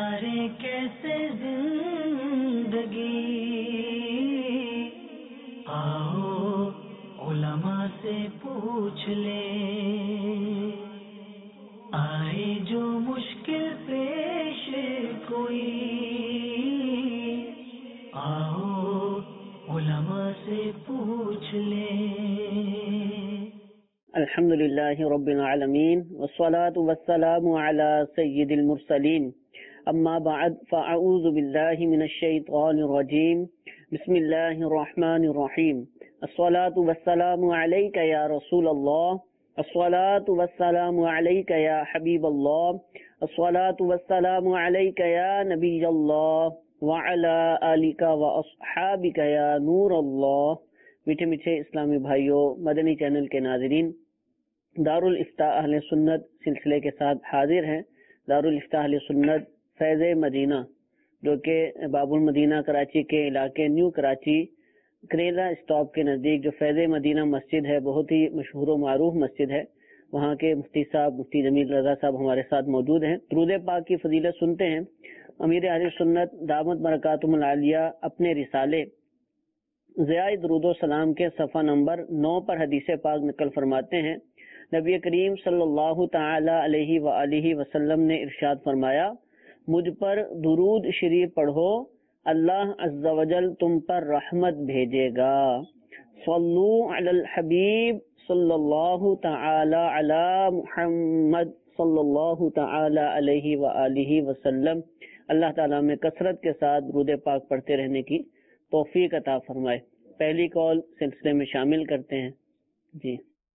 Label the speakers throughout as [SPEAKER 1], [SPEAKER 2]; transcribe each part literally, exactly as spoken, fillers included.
[SPEAKER 1] گزارے کیسے زندگی، آؤ علماء سے پوچھ لیں، آئے جو مشکل پیش کوئی، آؤ علماء سے پوچھ لیں۔
[SPEAKER 2] الحمد للہ رب العالمین والصلاة والسلام علی سید المرسلین، اما بعد فاعوذ باللہ من الشیطان الرجیم، بسم اللہ الرحمن الرحیم۔ الصلاة والسلام علیک یا رسول اللہ، الصلاة والسلام علیک یا حبیب اللہ، الصلاة والسلام علیک یا نبی اللہ وعلی آلک واصحابک یا نور اللہ۔ میٹھے میٹھے اسلامی بھائیوں، مدنی چینل کے ناظرین، دارالافتاء اہل سنت سلسلے کے ساتھ حاضر ہیں۔ دارالافتاء اہل سنت فیض مدینہ، جو کہ باب المدینہ کراچی کے علاقے نیو کراچی کریلا اسٹاپ کے نزدیک جو فیض مدینہ مسجد ہے، بہت ہی مشہور و معروف مسجد ہے، وہاں کے مفتی صاحب مفتی جمیل رضا صاحب ہمارے ساتھ موجود ہیں۔ درود پاک کی فضیلت سنتے ہیں۔ امیر اہل سنت دامت برکاتہم العالیہ اپنے رسالے ضیاء درود و سلام کے صفحہ نمبر نو پر حدیث پاک نقل فرماتے ہیں، نبی کریم صلی اللہ تعالی علیہ وآلہ وسلم نے ارشاد فرمایا، مجھ پر درود شریف پڑھو، اللہ عز و جل تم پر رحمت بھیجے گا۔ صلو علی الحبیب صلی اللہ تعالی علی محمد صلی اللہ تعالی علیہ وآلہ وسلم۔ اللہ تعالیٰ میں کثرت کے ساتھ درود پاک پڑھتے رہنے کی توفیق عطا فرمائے۔ پہلی کال سلسلے میں شامل کرتے ہیں۔ جی،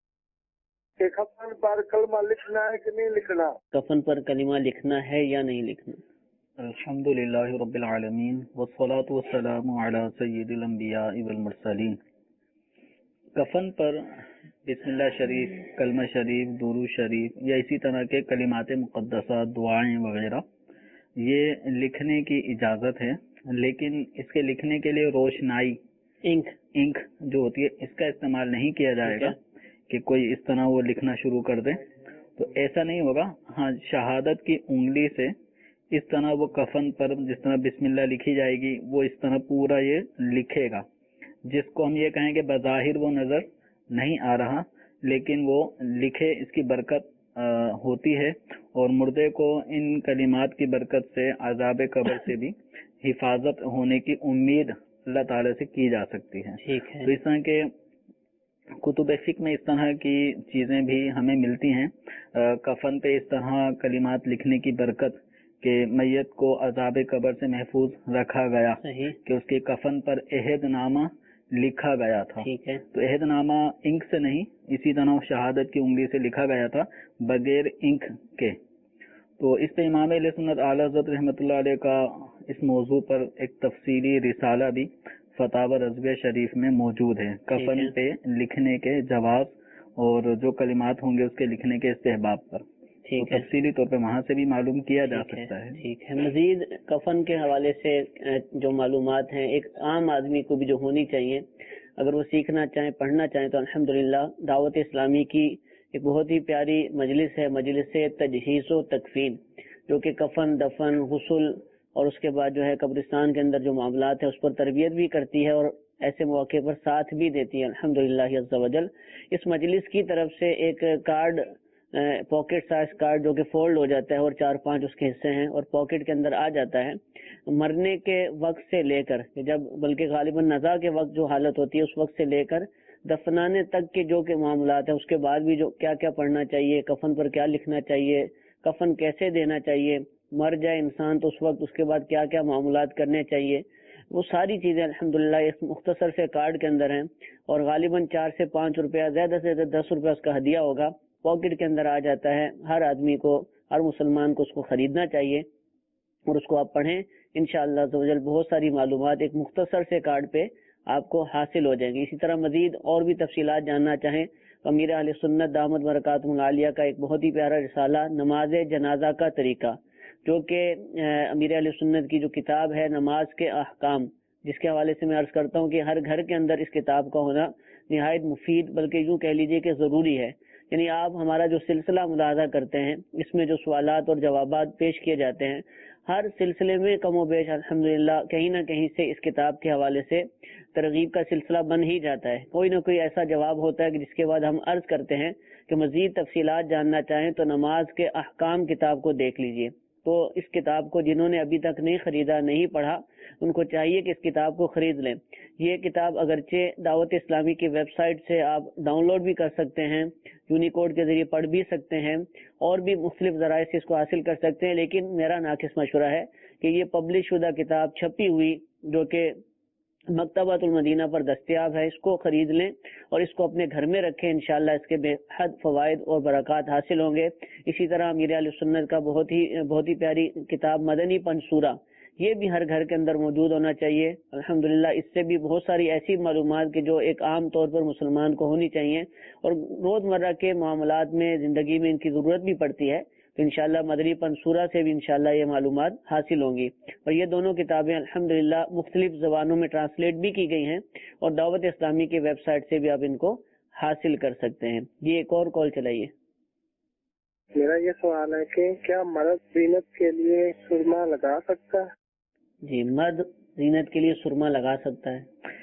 [SPEAKER 3] کہ کفن پر کلمہ لکھنا ہے کہ نہیں لکھنا؟
[SPEAKER 2] کفن پر کلمہ لکھنا ہے یا نہیں لکھنا؟
[SPEAKER 4] الحمدللہ رب العالمین والصلاة والسلام علی سید الانبیاء والمرسلین۔ کفن پر بسم اللہ شریف، کلمہ شریف، درود شریف یا اسی طرح کے کلمات مقدسہ، دعائیں وغیرہ یہ لکھنے کی اجازت ہے، لیکن اس کے لکھنے کے لیے روشنائی
[SPEAKER 2] انک
[SPEAKER 4] انک جو ہوتی ہے اس کا استعمال نہیں کیا جائے گا کہ کوئی اس طرح وہ لکھنا شروع کر دے، تو ایسا نہیں ہوگا۔ ہاں، شہادت کی انگلی سے اس طرح وہ کفن پر جس طرح بسم اللہ لکھی جائے گی وہ اس طرح پورا یہ لکھے گا، جس کو ہم یہ کہیں کہ بظاہر وہ نظر نہیں آ رہا لیکن وہ لکھے، اس کی برکت ہوتی ہے، اور مردے کو ان کلمات کی برکت سے عذاب قبر سے بھی حفاظت ہونے کی امید اللہ تعالیٰ سے کی جا سکتی ہے۔ تو اس طرح کے کتب فقہ میں اس طرح کی چیزیں بھی ہمیں ملتی ہیں۔ کفن پہ اس طرح کلمات لکھنے کی برکت کہ میت کو عذاب قبر سے محفوظ رکھا گیا کہ اس کے کفن پر عہد نامہ لکھا گیا تھا، تو عہد نامہ انک سے نہیں، اسی طرح شہادت کی انگلی سے لکھا گیا تھا بغیر انک کے۔ تو اس پہ امام اہل سنت اعلیٰ حضرت رحمۃ اللہ علیہ کا اس موضوع پر ایک تفصیلی رسالہ بھی فتاوی رضویہ شریف میں موجود ہے، کفن پہ لکھنے کے جواز اور جو کلمات ہوں گے اس کے لکھنے کے استحباب پر، تو تفصیلی طور پہ وہاں سے بھی معلوم کیا جا سکتا ہے۔
[SPEAKER 2] ٹھیک ہے، مزید کفن کے حوالے سے جو معلومات ہیں ایک عام آدمی کو بھی جو ہونی چاہیے، اگر وہ سیکھنا چاہیں پڑھنا چاہیں تو الحمدللہ دعوت اسلامی کی ایک بہت ہی پیاری مجلس ہے، مجلس تجہیز و تکفین، جو کہ کفن، دفن، غسل اور اس کے بعد جو ہے قبرستان کے اندر جو معاملات ہیں اس پر تربیت بھی کرتی ہے اور ایسے موقع پر ساتھ بھی دیتی ہے الحمدللہ عز و جل۔ اس مجلس کی طرف سے ایک کارڈ، پاکٹ سائز کارڈ جو کہ فولڈ ہو جاتا ہے اور چار پانچ اس کے حصے ہیں اور پاکٹ کے اندر آ جاتا ہے، مرنے کے وقت سے لے کر، جب بلکہ غالباً نزا کے وقت جو حالت ہوتی ہے اس وقت سے لے کر دفنانے تک کے جو کہ معاملات ہیں، اس کے بعد بھی جو کیا کیا پڑھنا چاہیے، کفن پر کیا لکھنا چاہیے، کفن کیسے دینا چاہیے، مر جائے انسان تو اس وقت اس کے بعد کیا کیا معاملات کرنے چاہیے، وہ ساری چیزیں الحمدللہ اس مختصر سے کارڈ کے اندر ہیں، اور غالباً چار سے پانچ روپیہ، زیادہ سے زیادہ دس روپیہ اس کا ہدیہ ہوگا، پاکٹ کے اندر آ جاتا ہے۔ ہر آدمی کو، ہر مسلمان کو اس کو خریدنا چاہیے اور اس کو آپ پڑھیں، انشاءاللہ عز و جل بہت ساری معلومات ایک مختصر سے کارڈ پہ آپ کو حاصل ہو جائیں گی۔ اسی طرح مزید اور بھی تفصیلات جاننا چاہیں، امیر اہل سنت دامت برکاتہم العالیہ کا ایک بہت ہی پیارا رسالہ نماز جنازہ کا طریقہ، جو کہ امیر اہل سنت کی جو کتاب ہے نماز کے احکام، جس کے حوالے سے میں عرض کرتا ہوں کہ ہر گھر کے اندر اس کتاب کا ہونا نہایت مفید، بلکہ یوں کہہ لیجئے کہ ضروری ہے۔ یعنی آپ ہمارا جو سلسلہ ملاحظہ کرتے ہیں، اس میں جو سوالات اور جوابات پیش کیے جاتے ہیں، ہر سلسلے میں کم و بیش الحمدللہ کہیں نہ کہیں سے اس کتاب کے حوالے سے ترغیب کا سلسلہ بن ہی جاتا ہے. کوئی نہ کوئی ایسا جواب ہوتا ہے کہ جس کے بعد ہم عرض کرتے ہیں کہ مزید تفصیلات جاننا چاہیں تو نماز کے احکام کتاب کو دیکھ لیجئے. تو اس کتاب کو جنہوں نے ابھی تک نہیں خریدا نہیں پڑھا ان کو چاہیے کہ اس کتاب کو خرید لیں. یہ کتاب اگرچہ دعوت اسلامی کی ویب سائٹ سے آپ ڈاؤن لوڈ بھی کر سکتے ہیں, یونیکوڈ کے ذریعے پڑھ بھی سکتے ہیں اور بھی مختلف ذرائع سے اس کو حاصل کر سکتے ہیں, لیکن میرا ناقص مشورہ ہے کہ یہ پبلش شدہ کتاب چھپی ہوئی جو کہ مکتبۃ المدینہ پر دستیاب ہے اس کو خرید لیں اور اس کو اپنے گھر میں رکھیں. انشاءاللہ اس کے بے حد فوائد اور برکات حاصل ہوں گے. اسی طرح امیر اہل سنت کا بہت ہی بہت ہی پیاری کتاب مدنی پنصورہ, یہ بھی ہر گھر کے اندر موجود ہونا چاہیے. الحمدللہ اس سے بھی بہت ساری ایسی معلومات کہ جو ایک عام طور پر مسلمان کو ہونی چاہیے اور روزمرہ کے معاملات میں زندگی میں ان کی ضرورت بھی پڑتی ہے, تو انشاءاللہ مدنی پنصورہ سے بھی انشاءاللہ یہ معلومات حاصل ہوں گی. اور یہ دونوں کتابیں الحمدللہ مختلف زبانوں میں ٹرانسلیٹ بھی کی گئی ہیں اور دعوت اسلامی کی ویب سائٹ سے بھی آپ ان کو حاصل کر سکتے ہیں. یہ ایک اور کال چلائیے.
[SPEAKER 3] میرا یہ سوال ہے کہ کیا مرد زینت کے لیے سرما لگا سکتا ہے؟
[SPEAKER 2] جی, مرد زینت کے لیے سرما لگا سکتا ہے.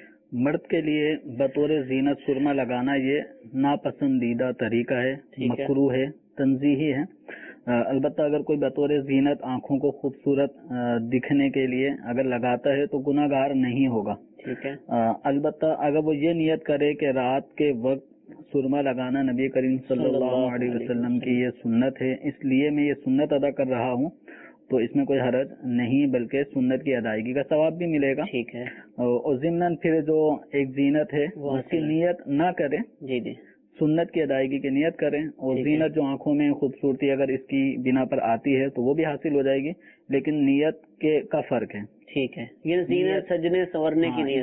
[SPEAKER 4] مرد کے لیے بطور زینت سرما لگانا یہ ناپسندیدہ طریقہ ہے, مکروہ ہے, تنزیہی ہے. البتہ اگر کوئی بطور زینت آنکھوں کو خوبصورت دکھنے کے لیے اگر لگاتا ہے تو گناہ گار نہیں ہوگا.
[SPEAKER 2] ٹھیک ہے.
[SPEAKER 4] البتہ اگر وہ یہ نیت کرے کہ رات کے وقت سرما لگانا نبی کریم صلی اللہ علیہ وسلم کی یہ سنت ہے, اس لیے میں یہ سنت ادا کر رہا ہوں, تو اس میں کوئی حرج نہیں بلکہ سنت کی ادائیگی کا ثواب بھی ملے گا.
[SPEAKER 2] ٹھیک ہے.
[SPEAKER 4] اور ضمن پھر جو ایک زینت ہے اس کی نیت نہ کریں,
[SPEAKER 2] جی جی
[SPEAKER 4] سنت کی ادائیگی کی نیت کریں, اور زینت جو آنکھوں میں خوبصورتی اگر اس کی بنا پر آتی ہے تو وہ بھی حاصل ہو جائے گی, لیکن نیت کے کا فرق ہے.
[SPEAKER 2] ٹھیک ہے. یہ زینت سجنے سنورنے کی نیت,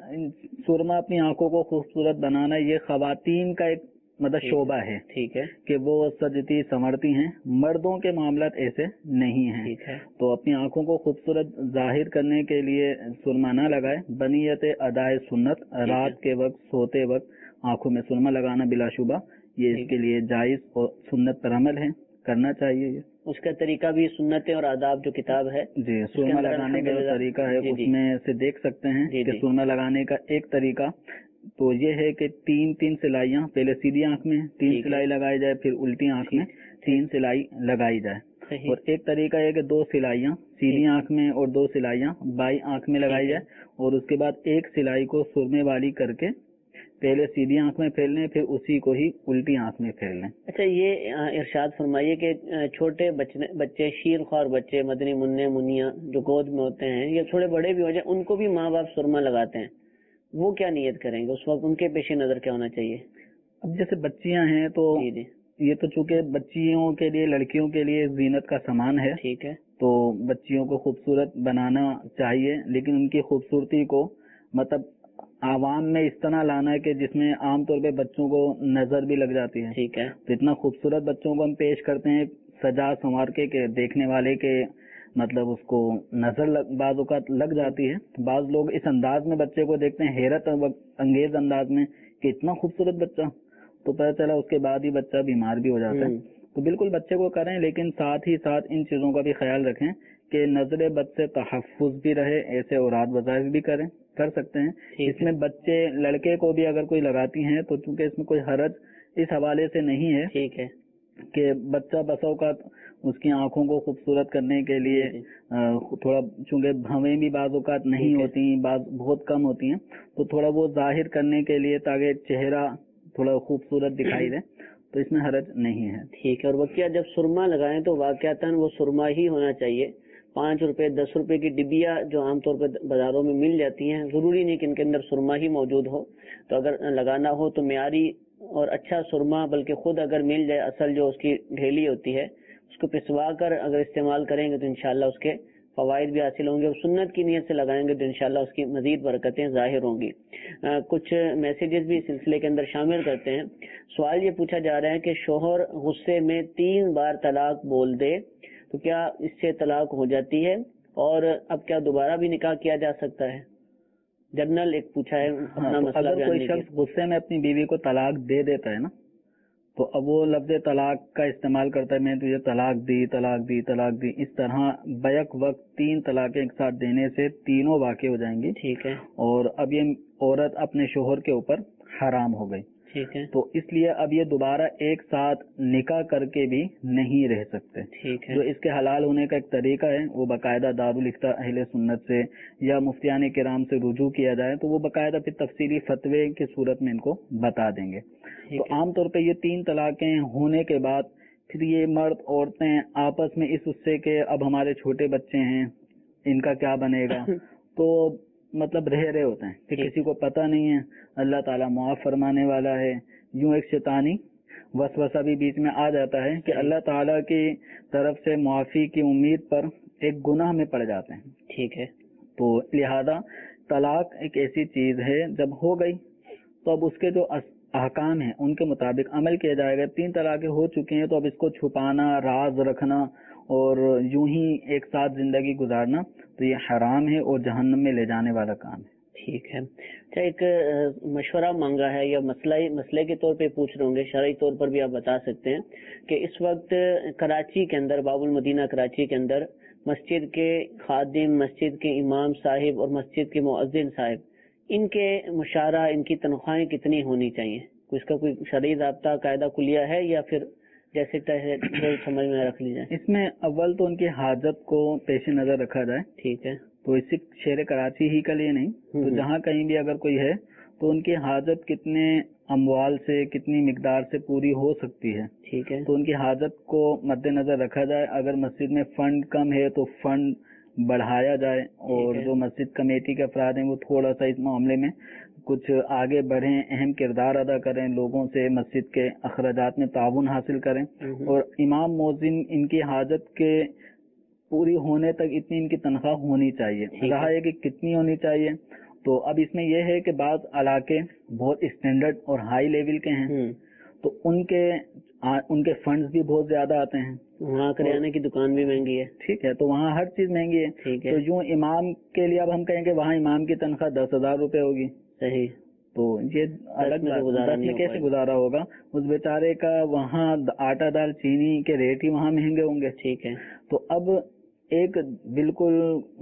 [SPEAKER 4] یہ سرما اپنی آنکھوں کو خوبصورت بنانا یہ خواتین کا ایک مطلب شعبہ ہے.
[SPEAKER 2] ٹھیک ہے.
[SPEAKER 4] کہ وہ سجتی سنورتی ہیں, مردوں کے معاملات ایسے نہیں ہیں.
[SPEAKER 2] ٹھیک ہے.
[SPEAKER 4] تو اپنی آنکھوں کو خوبصورت ظاہر کرنے کے لیے سرما نہ لگائے, بنیت ادائے سنت رات کے وقت سوتے وقت آنکھوں میں سرما لگانا بلا شبہ یہ اس کے لیے جائز اور سنت پر عمل ہے, کرنا چاہیے. یہ
[SPEAKER 2] اس کا طریقہ بھی سنتیں اور آداب جو کتاب ہے
[SPEAKER 4] جی سرما لگانے کا جو طریقہ ہے اس میں سے دیکھ سکتے ہیں کہ سرما لگانے کا ایک طریقہ تو یہ ہے کہ تین تین سلائیاں, پہلے سیدھی آنکھ میں تین سلائی لگائی جائے, پھر الٹی آنکھ میں تین سلائی لگائی جائے. اور ایک طریقہ ہے کہ دو سلائیاں سیدھی آنکھ میں اور دو سلائیاں بائیں آنکھ میں لگائی جائے, اور اس کے بعد ایک سلائی کو سرمے والی کر کے پہلے سیدھی آنکھ میں پھیر لیں, پھر اسی کو ہی الٹی آنکھ میں پھیر لیں.
[SPEAKER 2] اچھا, یہ ارشاد فرمائیے کہ چھوٹے بچے شیر خوار بچے مدنی منع منیا جو گود میں ہوتے ہیں یا تھوڑے بڑے بھی ہو جائیں, ان کو بھی ماں باپ سرما لگاتے ہیں, وہ کیا نیت کریں گے اس وقت, ان کے پیش نظر کیا ہونا چاہیے؟
[SPEAKER 4] اب جیسے بچیاں ہیں تو یہ تو چونکہ بچیوں کے لیے لڑکیوں کے لیے زینت کا سامان ہے.
[SPEAKER 2] ٹھیک ہے.
[SPEAKER 4] تو بچیوں کو خوبصورت بنانا چاہیے, لیکن ان کی خوبصورتی کو مطلب عوام میں اس طرح لانا ہے کہ جس میں عام طور پہ بچوں کو نظر بھی لگ جاتی ہے.
[SPEAKER 2] ٹھیک ہے.
[SPEAKER 4] تو اتنا خوبصورت بچوں کو ہم پیش کرتے ہیں سجا سنوار کے کہ دیکھنے والے کے مطلب اس کو نظر لگ, بعض اوقات لگ جاتی ہے. بعض لوگ اس انداز میں بچے کو دیکھتے ہیں حیرت انگیز انداز میں کہ اتنا خوبصورت بچہ, تو پتہ چلا اس کے بعد ہی بچہ بیمار بھی ہو جاتا ہے. تو بالکل بچے کو کریں, لیکن ساتھ ہی ساتھ ان چیزوں کا بھی خیال رکھیں کہ نظر بد سے تحفظ بھی رہے. ایسے اوراد وظائف بھی کریں کر سکتے ہیں. اس میں بچے لڑکے کو بھی اگر کوئی لگاتی ہیں تو چونکہ اس میں کوئی حرج اس حوالے سے نہیں ہے.
[SPEAKER 2] ٹھیک ہے.
[SPEAKER 4] کہ بچہ بسا اوقات اس کی آنکھوں کو خوبصورت کرنے کے لیے تھوڑا چونکہ بھویں بھی بعض اوقات نہیں ہوتی, بعض بہت کم ہوتی ہیں, تو تھوڑا وہ ظاہر کرنے کے لیے تاکہ چہرہ تھوڑا خوبصورت دکھائی دے, تو اس میں حرج نہیں ہے.
[SPEAKER 2] ٹھیک ہے. اور وقیہ جب سرما لگائیں تو واقعتاً وہ سرما ہی ہونا چاہیے. پانچ روپے دس روپے کی ڈبیا جو عام طور پہ بازاروں میں مل جاتی ہیں, ضروری نہیں کہ ان کے اندر سرما ہی موجود ہو. تو اگر لگانا ہو تو معیاری اور اچھا سرما, بلکہ خود اگر مل جائے اصل جو اس کی ڈھیلی ہوتی ہے اس کو پسوا کر اگر استعمال کریں گے تو انشاءاللہ اس کے فوائد بھی حاصل ہوں گے, اور سنت کی نیت سے لگائیں گے تو انشاءاللہ اس کی مزید برکتیں ظاہر ہوں گی. کچھ میسیجز بھی سلسلے کے اندر شامل کرتے ہیں. سوال یہ پوچھا جا رہا ہے کہ شوہر غصے میں تین بار طلاق بول دے تو کیا اس سے طلاق ہو جاتی ہے, اور اب کیا دوبارہ بھی نکاح کیا جا سکتا ہے؟ جنرل ایک پوچھا ہے اپنا مسئلہ.
[SPEAKER 4] اگر کوئی شخص غصے میں اپنی بیوی کو طلاق دے دیتا ہے نا, تو اب وہ لفظ طلاق کا استعمال کرتا ہے، میں تجھے طلاق دی طلاق دی طلاق دی، اس طرح بیک وقت تین طلاقیں ایک ساتھ دینے سے تینوں واقع ہو جائیں گی.
[SPEAKER 2] ٹھیک ہے.
[SPEAKER 4] اور اب یہ عورت اپنے شوہر کے اوپر حرام ہو گئی.
[SPEAKER 2] ٹھیک ہے.
[SPEAKER 4] تو اس لیے اب یہ دوبارہ ایک ساتھ نکاح کر کے بھی نہیں رہ سکتے.
[SPEAKER 2] ٹھیک ہے.
[SPEAKER 4] جو اس کے حلال ہونے کا ایک طریقہ ہے وہ باقاعدہ دارالفتہ اہل سنت سے یا مفتیان کرام سے رجوع کیا جائے تو وہ باقاعدہ پھر تفصیلی فتوے کی صورت میں ان کو بتا دیں گے. تو عام طور پہ یہ تین طلاقیں ہونے کے بعد پھر یہ مرد عورتیں آپس میں اس اس سے کہ اب ہمارے چھوٹے بچے ہیں ان کا کیا بنے گا تو مطلب رہ رہے ہوتے ہیں کہ کسی کو پتہ نہیں ہے. اللہ تعالیٰ معاف فرمانے والا ہے. یوں ایک شیطانی وسوسہ بھی بیچ میں آ جاتا ہے کہ اللہ تعالیٰ کی طرف سے معافی کی امید پر ایک گناہ میں پڑ جاتے ہیں.
[SPEAKER 2] ٹھیک ہے.
[SPEAKER 4] تو لہذا طلاق ایک ایسی چیز ہے جب ہو گئی تو اب اس کے جو احکام ہیں ان کے مطابق عمل کیا جائے گا. تین طلاقیں ہو چکی ہیں تو اب اس کو چھپانا، راز رکھنا اور یوں ہی ایک ساتھ زندگی گزارنا تو یہ حرام ہے اور جہنم میں لے جانے والا کام ہے.
[SPEAKER 2] ٹھیک ہے. اچھا، ایک مشورہ مانگا ہے یا مسئلہ مسئلے کے طور پہ پوچھ رہے ہوں گے، شرعی طور پر بھی آپ بتا سکتے ہیں کہ اس وقت کراچی کے اندر، باب المدینہ کراچی کے اندر مسجد کے خادم، مسجد کے امام صاحب اور مسجد کے مؤذن صاحب، ان کے مشارہ، ان کی تنخواہیں کتنی ہونی چاہیے؟ اس کا کوئی شرعی ضابطہ قاعدہ کلیہ ہے یا پھر جیسے سمجھ میں رکھ لی جائے؟
[SPEAKER 4] اس میں اول تو ان کی حاجت کو پیش نظر رکھا جائے.
[SPEAKER 2] ٹھیک ہے.
[SPEAKER 4] تو اسی شہر کراچی ہی کے لیے نہیں، تو جہاں کہیں بھی اگر کوئی ہے تو ان کی حاجت کتنے اموال سے، کتنی مقدار سے پوری ہو سکتی ہے.
[SPEAKER 2] ٹھیک ہے.
[SPEAKER 4] تو ان کی حاجت کو مد نظر رکھا جائے. اگر مسجد میں فنڈ کم ہے تو فنڈ بڑھایا جائے اور جو مسجد کمیٹی کے افراد ہیں وہ تھوڑا سا اس معاملے میں کچھ آگے بڑھیں، اہم کردار ادا کریں، لوگوں سے مسجد کے اخراجات میں تعاون حاصل کریں. اور امام مؤذن ان کی حاجت کے پوری ہونے تک اتنی ان کی تنخواہ ہونی چاہیے. رہا ہے کہ کتنی ہونی چاہیے، تو اب اس میں یہ ہے کہ بعض علاقے بہت اسٹینڈرڈ اور ہائی لیول کے ہیں تو ان کے ان کے فنڈز بھی بہت زیادہ آتے ہیں.
[SPEAKER 2] وہاں کریانے کی دکان بھی مہنگی ہے.
[SPEAKER 4] ٹھیک ہے. تو وہاں ہر چیز مہنگی ہے. تو یوں امام کے لیے اب ہم کہیں کہ وہاں امام کی تنخواہ دس ہزار روپے ہوگی.
[SPEAKER 2] صحیح.
[SPEAKER 4] تو یہ الگ دس میں کیسے گزارا ہوگا؟ اس بیچارے کا وہاں آٹا دال چینی کے ریٹ ہی وہاں مہنگے ہوں گے.
[SPEAKER 2] ٹھیک ہے.
[SPEAKER 4] تو اب ایک بالکل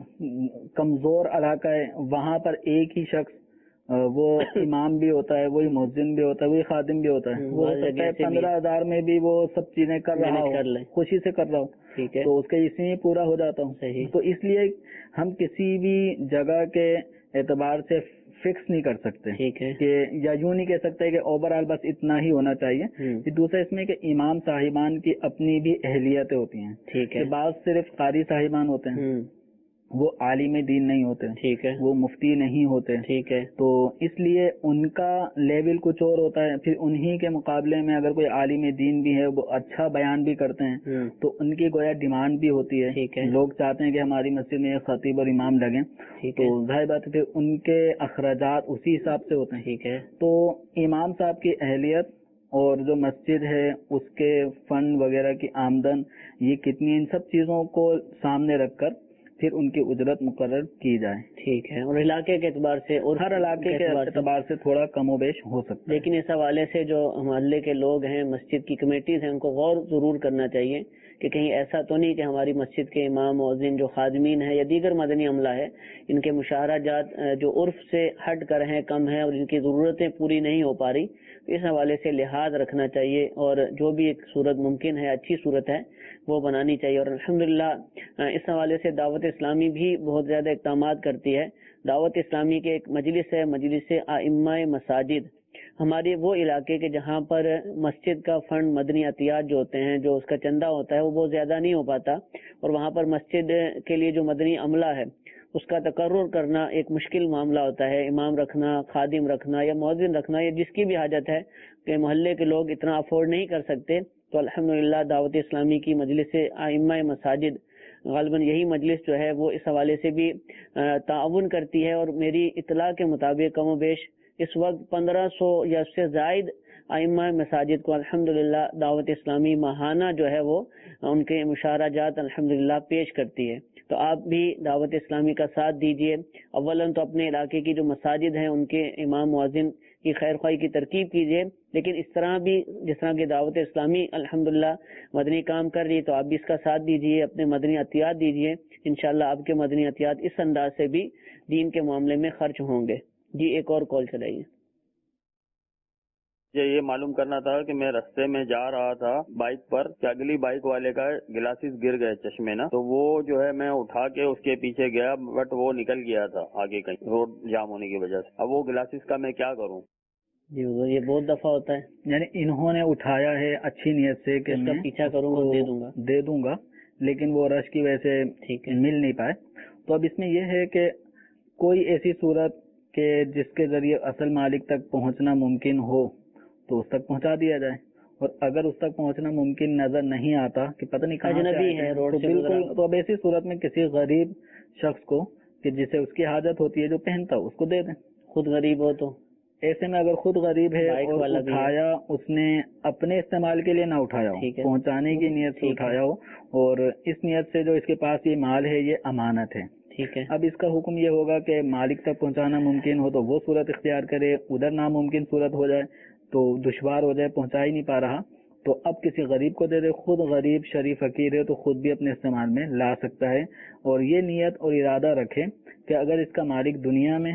[SPEAKER 4] کمزور علاقہ ہے، وہاں پر ایک ہی شخص وہ امام بھی ہوتا ہے، وہی مؤذن بھی ہوتا ہے، وہی خادم بھی ہوتا ہے. وہ پندرہ ہزار میں بھی وہ سب چیزیں کر رہا ہو، خوشی سے کر رہا ہو.
[SPEAKER 2] ٹھیک ہے.
[SPEAKER 4] تو اس کے اسی میں پورا ہو جاتا ہوں.
[SPEAKER 2] صحیح.
[SPEAKER 4] تو اس لیے ہم کسی بھی جگہ کے اعتبار سے فکس نہیں کر سکتے.
[SPEAKER 2] ٹھیک ہے.
[SPEAKER 4] کہ یا یوں نہیں کہہ سکتے کہ اوور آل بس اتنا ہی ہونا چاہیے. دوسرا اس میں کہ امام صاحبان کی اپنی بھی اہلیتیں ہوتی ہیں.
[SPEAKER 2] ٹھیک ہے.
[SPEAKER 4] بعض صرف قاری صاحبان ہوتے ہیں، وہ عالم دین نہیں ہوتے.
[SPEAKER 2] ٹھیک ہے.
[SPEAKER 4] وہ مفتی نہیں ہوتے.
[SPEAKER 2] ٹھیک ہے.
[SPEAKER 4] تو اس لیے ان کا لیول کچھ اور ہوتا ہے. پھر انہی کے مقابلے میں اگر کوئی عالم دین بھی ہے، وہ اچھا بیان بھی کرتے ہیں تو ان کی گویا ڈیمانڈ بھی ہوتی ہے.
[SPEAKER 2] ٹھیک ہے.
[SPEAKER 4] لوگ چاہتے ہیں کہ ہماری مسجد میں ایک خطیب اور امام لگیں. تو ظاہر بات ہے پھر ان کے اخراجات اسی حساب سے ہوتے ہیں.
[SPEAKER 2] ٹھیک ہے.
[SPEAKER 4] تو امام صاحب کی اہلیت اور جو مسجد ہے اس کے فنڈ وغیرہ کی آمدن یہ کتنی، ان سب چیزوں کو سامنے رکھ کر پھر ان کی اجرت مقرر کی جائے.
[SPEAKER 2] ٹھیک ہے. اور علاقے کے اعتبار سے اور
[SPEAKER 4] ہر علاقے کے اعتبار سے تھوڑا کم و بیش ہو سکتا ہے.
[SPEAKER 2] لیکن اس حوالے سے جو محلے کے لوگ ہیں، مسجد کی کمیٹیز ہیں، ان کو غور ضرور کرنا چاہیے کہ کہیں ایسا تو نہیں کہ ہماری مسجد کے امام مؤذن جو خادمین ہیں یا دیگر مدنی عملہ ہے، ان کے مشاہرہ جات جو عرف سے ہٹ کر ہیں، کم ہیں اور ان کی ضرورتیں پوری نہیں ہو پا رہی. اس حوالے سے لحاظ رکھنا چاہیے اور جو بھی ایک صورت ممکن ہے، اچھی صورت ہے، وہ بنانی چاہیے. اور الحمدللہ اس حوالے سے دعوت اسلامی بھی بہت زیادہ اقدامات کرتی ہے. دعوت اسلامی کے ایک مجلس ہے، مجلس ائمہ مساجد. ہمارے وہ علاقے کے جہاں پر مسجد کا فنڈ، مدنی عطیات جو ہوتے ہیں، جو اس کا چندہ ہوتا ہے، وہ بہت زیادہ نہیں ہو پاتا اور وہاں پر مسجد کے لیے جو مدنی عملہ ہے اس کا تقرر کرنا ایک مشکل معاملہ ہوتا ہے. امام رکھنا، خادم رکھنا یا مؤذن رکھنا یا جس کی بھی حاجت ہے کہ محلے کے لوگ اتنا افورڈ نہیں کر سکتے. تو الحمدللہ دعوت اسلامی کی مجلس ائمہ مساجد غالباً یہی مجلس جو ہے وہ اس حوالے سے بھی تعاون کرتی ہے. اور میری اطلاع کے مطابق کم و بیش اس وقت پندرہ سو یا اس سے زائد ائمہ مساجد کو الحمدللہ دعوت اسلامی ماہانہ جو ہے وہ ان کے مشاہرہ جات الحمدللہ پیش کرتی ہے. تو آپ بھی دعوت اسلامی کا ساتھ دیجئے. اولاً تو اپنے علاقے کی جو مساجد ہیں ان کے امام مؤذن کی خیر خواہی کی ترکیب کیجئے، لیکن اس طرح بھی جس طرح کی دعوت اسلامی الحمدللہ مدنی کام کر رہی ہے تو آپ بھی اس کا ساتھ دیجئے، اپنے مدنی عطیات دیجئے. انشاءاللہ آپ کے مدنی عطیات اس انداز سے بھی دین کے معاملے میں خرچ ہوں گے. جی ایک اور کال چلائیے.
[SPEAKER 5] مجھے یہ معلوم کرنا تھا کہ میں رستے میں جا رہا تھا بائک پر کہ اگلی بائک والے کا گلاسز گر گئے چشمے نا، تو وہ جو ہے میں اٹھا کے اس کے پیچھے گیا بٹ وہ نکل گیا تھا آگے کہیں روڈ جام ہونے کی وجہ سے. اب وہ گلاسز کا میں کیا کروں؟
[SPEAKER 2] جی یہ بہت دفعہ ہوتا ہے.
[SPEAKER 4] یعنی انہوں نے اٹھایا ہے اچھی نیت سے کہ میں
[SPEAKER 2] پیچھا کروں گا دے دوں گا
[SPEAKER 4] دے دوں گا لیکن وہ رش کی وجہ سے مل نہیں پائے. تو اب اس میں یہ ہے کہ کوئی ایسی صورت کہ جس کے ذریعے اصل مالک تک پہنچنا ممکن ہو تو اس تک پہنچا دیا جائے، اور اگر اس تک پہنچنا ممکن نظر نہیں آتا کہ پتہ نہیں کہاں
[SPEAKER 2] اجنبی ہے روڈ سے
[SPEAKER 4] بالکل، تو اب ایسی صورت میں کسی غریب شخص کو کہ جسے اس کی حاجت ہوتی ہے جو پہنتا اس کو دے دیں.
[SPEAKER 2] خود غریب ہو تو
[SPEAKER 4] ایسے میں اگر خود غریب ہے اور اٹھایا اس نے اپنے استعمال کے لیے نہ اٹھایا ہو، پہنچانے کی نیت سے اٹھایا ہو اور اس نیت سے جو اس کے پاس یہ مال ہے یہ امانت ہے،
[SPEAKER 2] ٹھیک ہے.
[SPEAKER 4] اب اس کا حکم یہ ہوگا کہ مالک تک پہنچانا ممکن ہو تو وہ صورت اختیار کرے، ادھر ناممکن صورت ہو جائے تو دشوار ہو جائے پہنچا ہی نہیں پا رہا تو اب کسی غریب کو دے دے. خود غریب شریف فقیر ہے تو خود بھی اپنے استعمال میں لا سکتا ہے، اور یہ نیت اور ارادہ رکھے کہ اگر اس کا مالک دنیا میں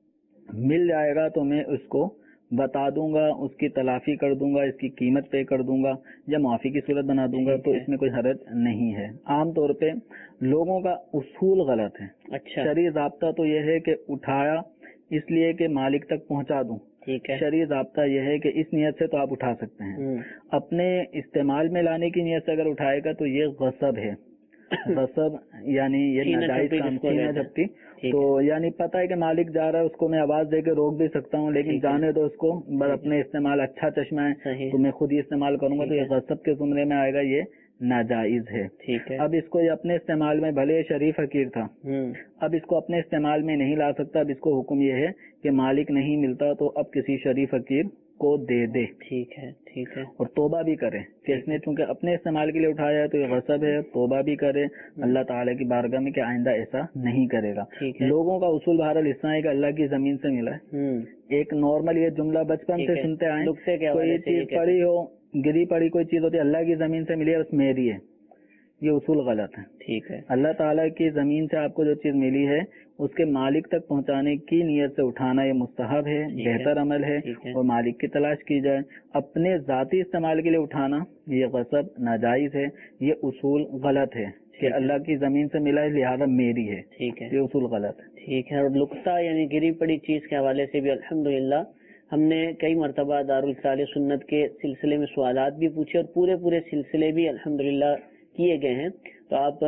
[SPEAKER 4] مل جائے گا تو میں اس کو بتا دوں گا، اس کی تلافی کر دوں گا، اس کی قیمت پے کر دوں گا یا معافی کی صورت بنا دوں گا، تو اس میں کوئی حرج نہیں ہے. عام طور پہ لوگوں کا اصول غلط ہے.
[SPEAKER 2] اچھا
[SPEAKER 4] شرعی ضابطہ تو یہ ہے کہ اٹھایا اس لیے کہ مالک تک پہنچا دوں.
[SPEAKER 2] ٹھیک ہے.
[SPEAKER 4] شرعی ضابطہ یہ ہے کہ اس نیت سے تو آپ اٹھا سکتے ہیں. اپنے استعمال میں لانے کی نیت سے اگر اٹھائے گا تو یہ غصب ہے. غصب یعنی یہ ناجائز کام چھینا جھپٹی. تو یعنی پتہ ہے کہ مالک جا رہا ہے اس کو میں آواز دے کے روک بھی سکتا ہوں لیکن جانے دو اس کو، بس اپنے استعمال اچھا چشمہ ہے تو میں خود ہی استعمال کروں گا، تو یہ غصب کے زمرے میں آئے گا، یہ ناجائز ہے.
[SPEAKER 2] ٹھیک ہے.
[SPEAKER 4] اب اس کو یہ اپنے استعمال میں بھلے شریف فقیر تھا، اب اس کو اپنے استعمال میں نہیں لا سکتا. اب اس کو حکم یہ ہے کہ مالک نہیں ملتا تو اب کسی شریف فقیر کو دے دے.
[SPEAKER 2] ٹھیک ہے ٹھیک ہے.
[SPEAKER 4] اور توبہ بھی کرے کہ اس نے چونکہ اپنے استعمال کے لیے اٹھایا ہے تو یہ غصب ہے. توبہ بھی کرے اللہ تعالیٰ کی بارگاہ میں کہ آئندہ ایسا نہیں کرے گا. لوگوں کا اصول بہرحال اس طرح ہے کہ اللہ کی زمین سے ملا ہے. ایک نارمل یہ جملہ بچپن سے سنتے آئے، کوئی چیز پڑی ہو گری پڑی کوئی چیز ہوتی ہے اللہ کی زمین سے ملی ہے بس میری ہے، یہ اصول غلط ہے.
[SPEAKER 2] ٹھیک ہے.
[SPEAKER 4] اللہ تعالیٰ کی زمین سے آپ کو جو چیز ملی ہے اس کے مالک تک پہنچانے کی نیت سے اٹھانا یہ مستحب ہے، بہتر عمل ہے، اور مالک کی تلاش کی جائے. اپنے ذاتی استعمال کے لیے اٹھانا یہ غصب ناجائز ہے، یہ اصول غلط ہے کہ اللہ کی زمین سے ملا ہے لہذا میری ہے.
[SPEAKER 2] ٹھیک ہے.
[SPEAKER 4] یہ اصول غلط ہے.
[SPEAKER 2] ٹھیک ہے. اور لقطہ یعنی گری پڑی چیز کے حوالے سے بھی الحمدللہ ہم نے کئی مرتبہ دارالفضال سنت کے سلسلے میں سوالات بھی پوچھے اور پورے پورے سلسلے بھی الحمدللہ کیے گئے ہیں. تو آپ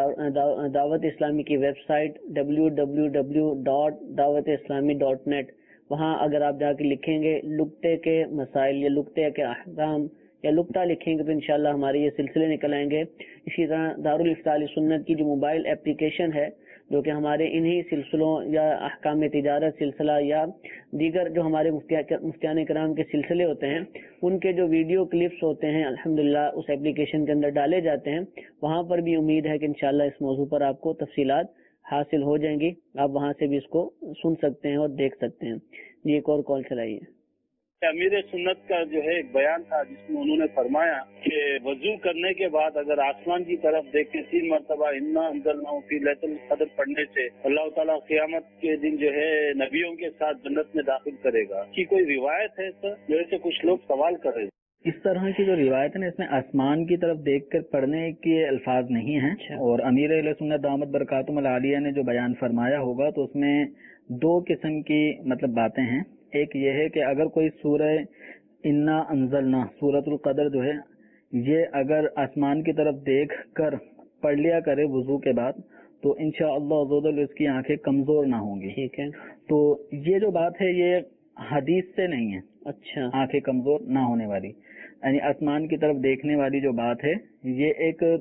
[SPEAKER 2] دعوت اسلامی کی website W W W dot Dawat Islami dot net, وہاں اگر آپ جا کے لکھیں گے لقطے کے مسائل یا لقطے کے احکام یا لقطہ لکھیں گے تو انشاءاللہ ہمارے یہ سلسلے نکل آئیں گے. اسی طرح دارالفضال سنت کی جو موبائل اپلیکیشن ہے جو کہ ہمارے انہی سلسلوں یا احکام تجارت سلسلہ یا دیگر جو ہمارے مفتیان کرام کے سلسلے ہوتے ہیں ان کے جو ویڈیو کلپس ہوتے ہیں الحمدللہ اس اپلیکیشن کے اندر ڈالے جاتے ہیں. وہاں پر بھی امید ہے کہ انشاءاللہ اس موضوع پر آپ کو تفصیلات حاصل ہو جائیں گی، آپ وہاں سے بھی اس کو سن سکتے ہیں اور دیکھ سکتے ہیں. یہ ایک اور کال چلائیے.
[SPEAKER 6] امیر سنت کا جو ہے ایک بیان تھا جس میں انہوں نے فرمایا کہ وضو کرنے کے بعد اگر آسمان کی طرف دیکھ کے تین مرتبہ انا انزلناہ فی لیلۃ القدر پڑھنے سے اللہ تعالیٰ قیامت کے دن جو ہے نبیوں کے ساتھ جنت میں داخل کرے گا. کی کوئی روایت ہے سر؟ جیسے کچھ لوگ سوال کر رہے ہیں.
[SPEAKER 4] اس طرح کی جو روایت ہے نا اس میں آسمان کی طرف دیکھ کر پڑھنے کے الفاظ نہیں ہیں، اور امیر اہل سنت دامت برکاتہم العالیہ نے جو بیان فرمایا ہوگا تو اس میں دو قسم کی مطلب باتیں ہیں. ایک یہ ہے کہ اگر کوئی سورہ انا انزلنا سورۃ القدر جو ہے یہ اگر آسمان کی طرف دیکھ کر پڑھ لیا کرے وضو کے بعد تو انشاءاللہ عز و جل اس کی آنکھیں کمزور نہ ہوں گی.
[SPEAKER 2] ٹھیک ہے.
[SPEAKER 4] تو یہ جو بات ہے یہ حدیث سے نہیں ہے.
[SPEAKER 2] اچھا.
[SPEAKER 4] آنکھیں کمزور نہ ہونے والی یعنی آسمان کی طرف دیکھنے والی جو بات ہے یہ ایک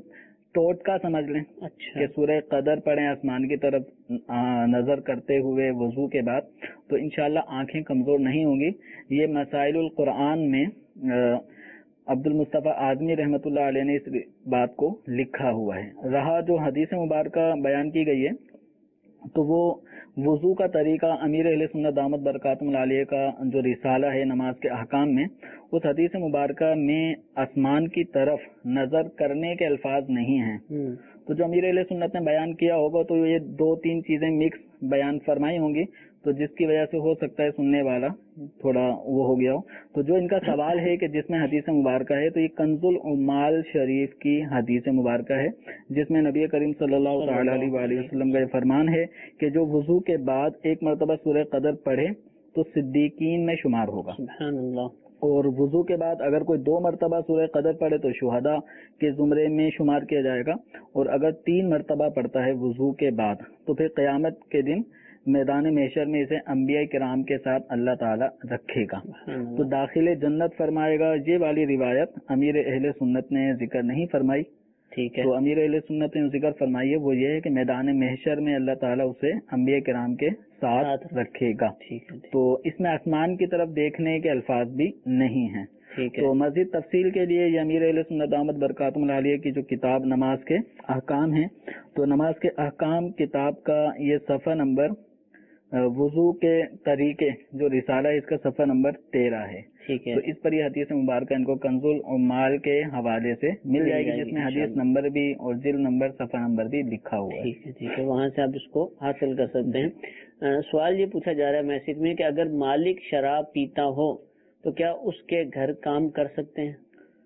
[SPEAKER 4] ٹوٹکا سمجھ لیں
[SPEAKER 2] اچھا
[SPEAKER 4] کہ سورہ قدر پڑھیں آسمان کی طرف نظر کرتے ہوئے وضو کے بعد، تو انشاءاللہ آنکھیں کمزور نہیں ہوں گی. یہ مسائل القرآن میں عبد المصطفیٰ اعظمی رحمۃ اللہ علیہ نے اس بات کو لکھا ہوا ہے. رہا جو حدیث مبارکہ بیان کی گئی ہے تو وہ وضو کا طریقہ امیر اہل سنت دامت برکاتہم العالیہ کا جو رسالہ ہے نماز کے احکام میں، اس حدیث مبارکہ میں آسمان کی طرف نظر کرنے کے الفاظ نہیں ہیں. تو جو امیر اہل سنت نے بیان کیا ہوگا تو یہ دو تین چیزیں مکس بیان فرمائی ہوں گی، تو جس کی وجہ سے ہو سکتا ہے سننے والا تھوڑا وہ ہو گیا ہو. تو جو ان کا سوال ہے کہ جس میں حدیث مبارکہ ہے، تو یہ کنز العمال شریف کی حدیث مبارکہ ہے، جس میں نبی کریم صلی اللہ تعالی علیہ وآلہ وسلم کا یہ فرمان ہے کہ جو وضو کے بعد ایک مرتبہ سورہ قدر پڑھے تو صدیقین میں شمار ہوگا.
[SPEAKER 2] سبحان اللہ.
[SPEAKER 4] اور وضو کے بعد اگر کوئی دو مرتبہ سورہ قدر پڑھے تو شہداء کے زمرے میں شمار کیا جائے گا، اور اگر تین مرتبہ پڑھتا ہے وضو کے بعد تو پھر قیامت کے دن میدان محشر میں اسے انبیاء کرام کے ساتھ اللہ تعالی رکھے گا، تو داخل جنت فرمائے گا. یہ والی روایت امیر اہل سنت نے ذکر نہیں فرمائی.
[SPEAKER 2] ٹھیک ہے.
[SPEAKER 4] تو امیر اہل سنت نے ذکر فرمائی ہے وہ یہ ہے کہ میدان محشر میں اللہ تعالیٰ اسے انبیاء کرام کے ساتھ رکھے گا.
[SPEAKER 2] ٹھیک ہے.
[SPEAKER 4] تو اس میں آسمان کی طرف دیکھنے کے الفاظ بھی نہیں ہیں. تو مزید تفصیل کے لیے یہ امیر اہل سنت دامت برکاتہم العالیہ کی جو کتاب نماز کے احکام ہے، تو نماز کے احکام کتاب کا یہ صفحہ نمبر وضو کے طریقے جو رسالہ ہے اس کا صفحہ نمبر تیرہ ہے.
[SPEAKER 2] ٹھیک ہے.
[SPEAKER 4] تو اس پر یہ حدیث مبارکہ ان کو کنز العمال کے حوالے سے مل جائے گی، جس میں حدیث نمبر بھی اور جلد نمبر صفحہ نمبر بھی لکھا ہوا ہے.
[SPEAKER 2] ٹھیک ہے. ٹھیک ہے. وہاں سے آپ اس کو حاصل کر سکتے ہیں. سوال یہ پوچھا جا رہا ہے میسج میں کہ اگر مالک شراب پیتا ہو تو کیا اس کے گھر کام کر سکتے ہیں؟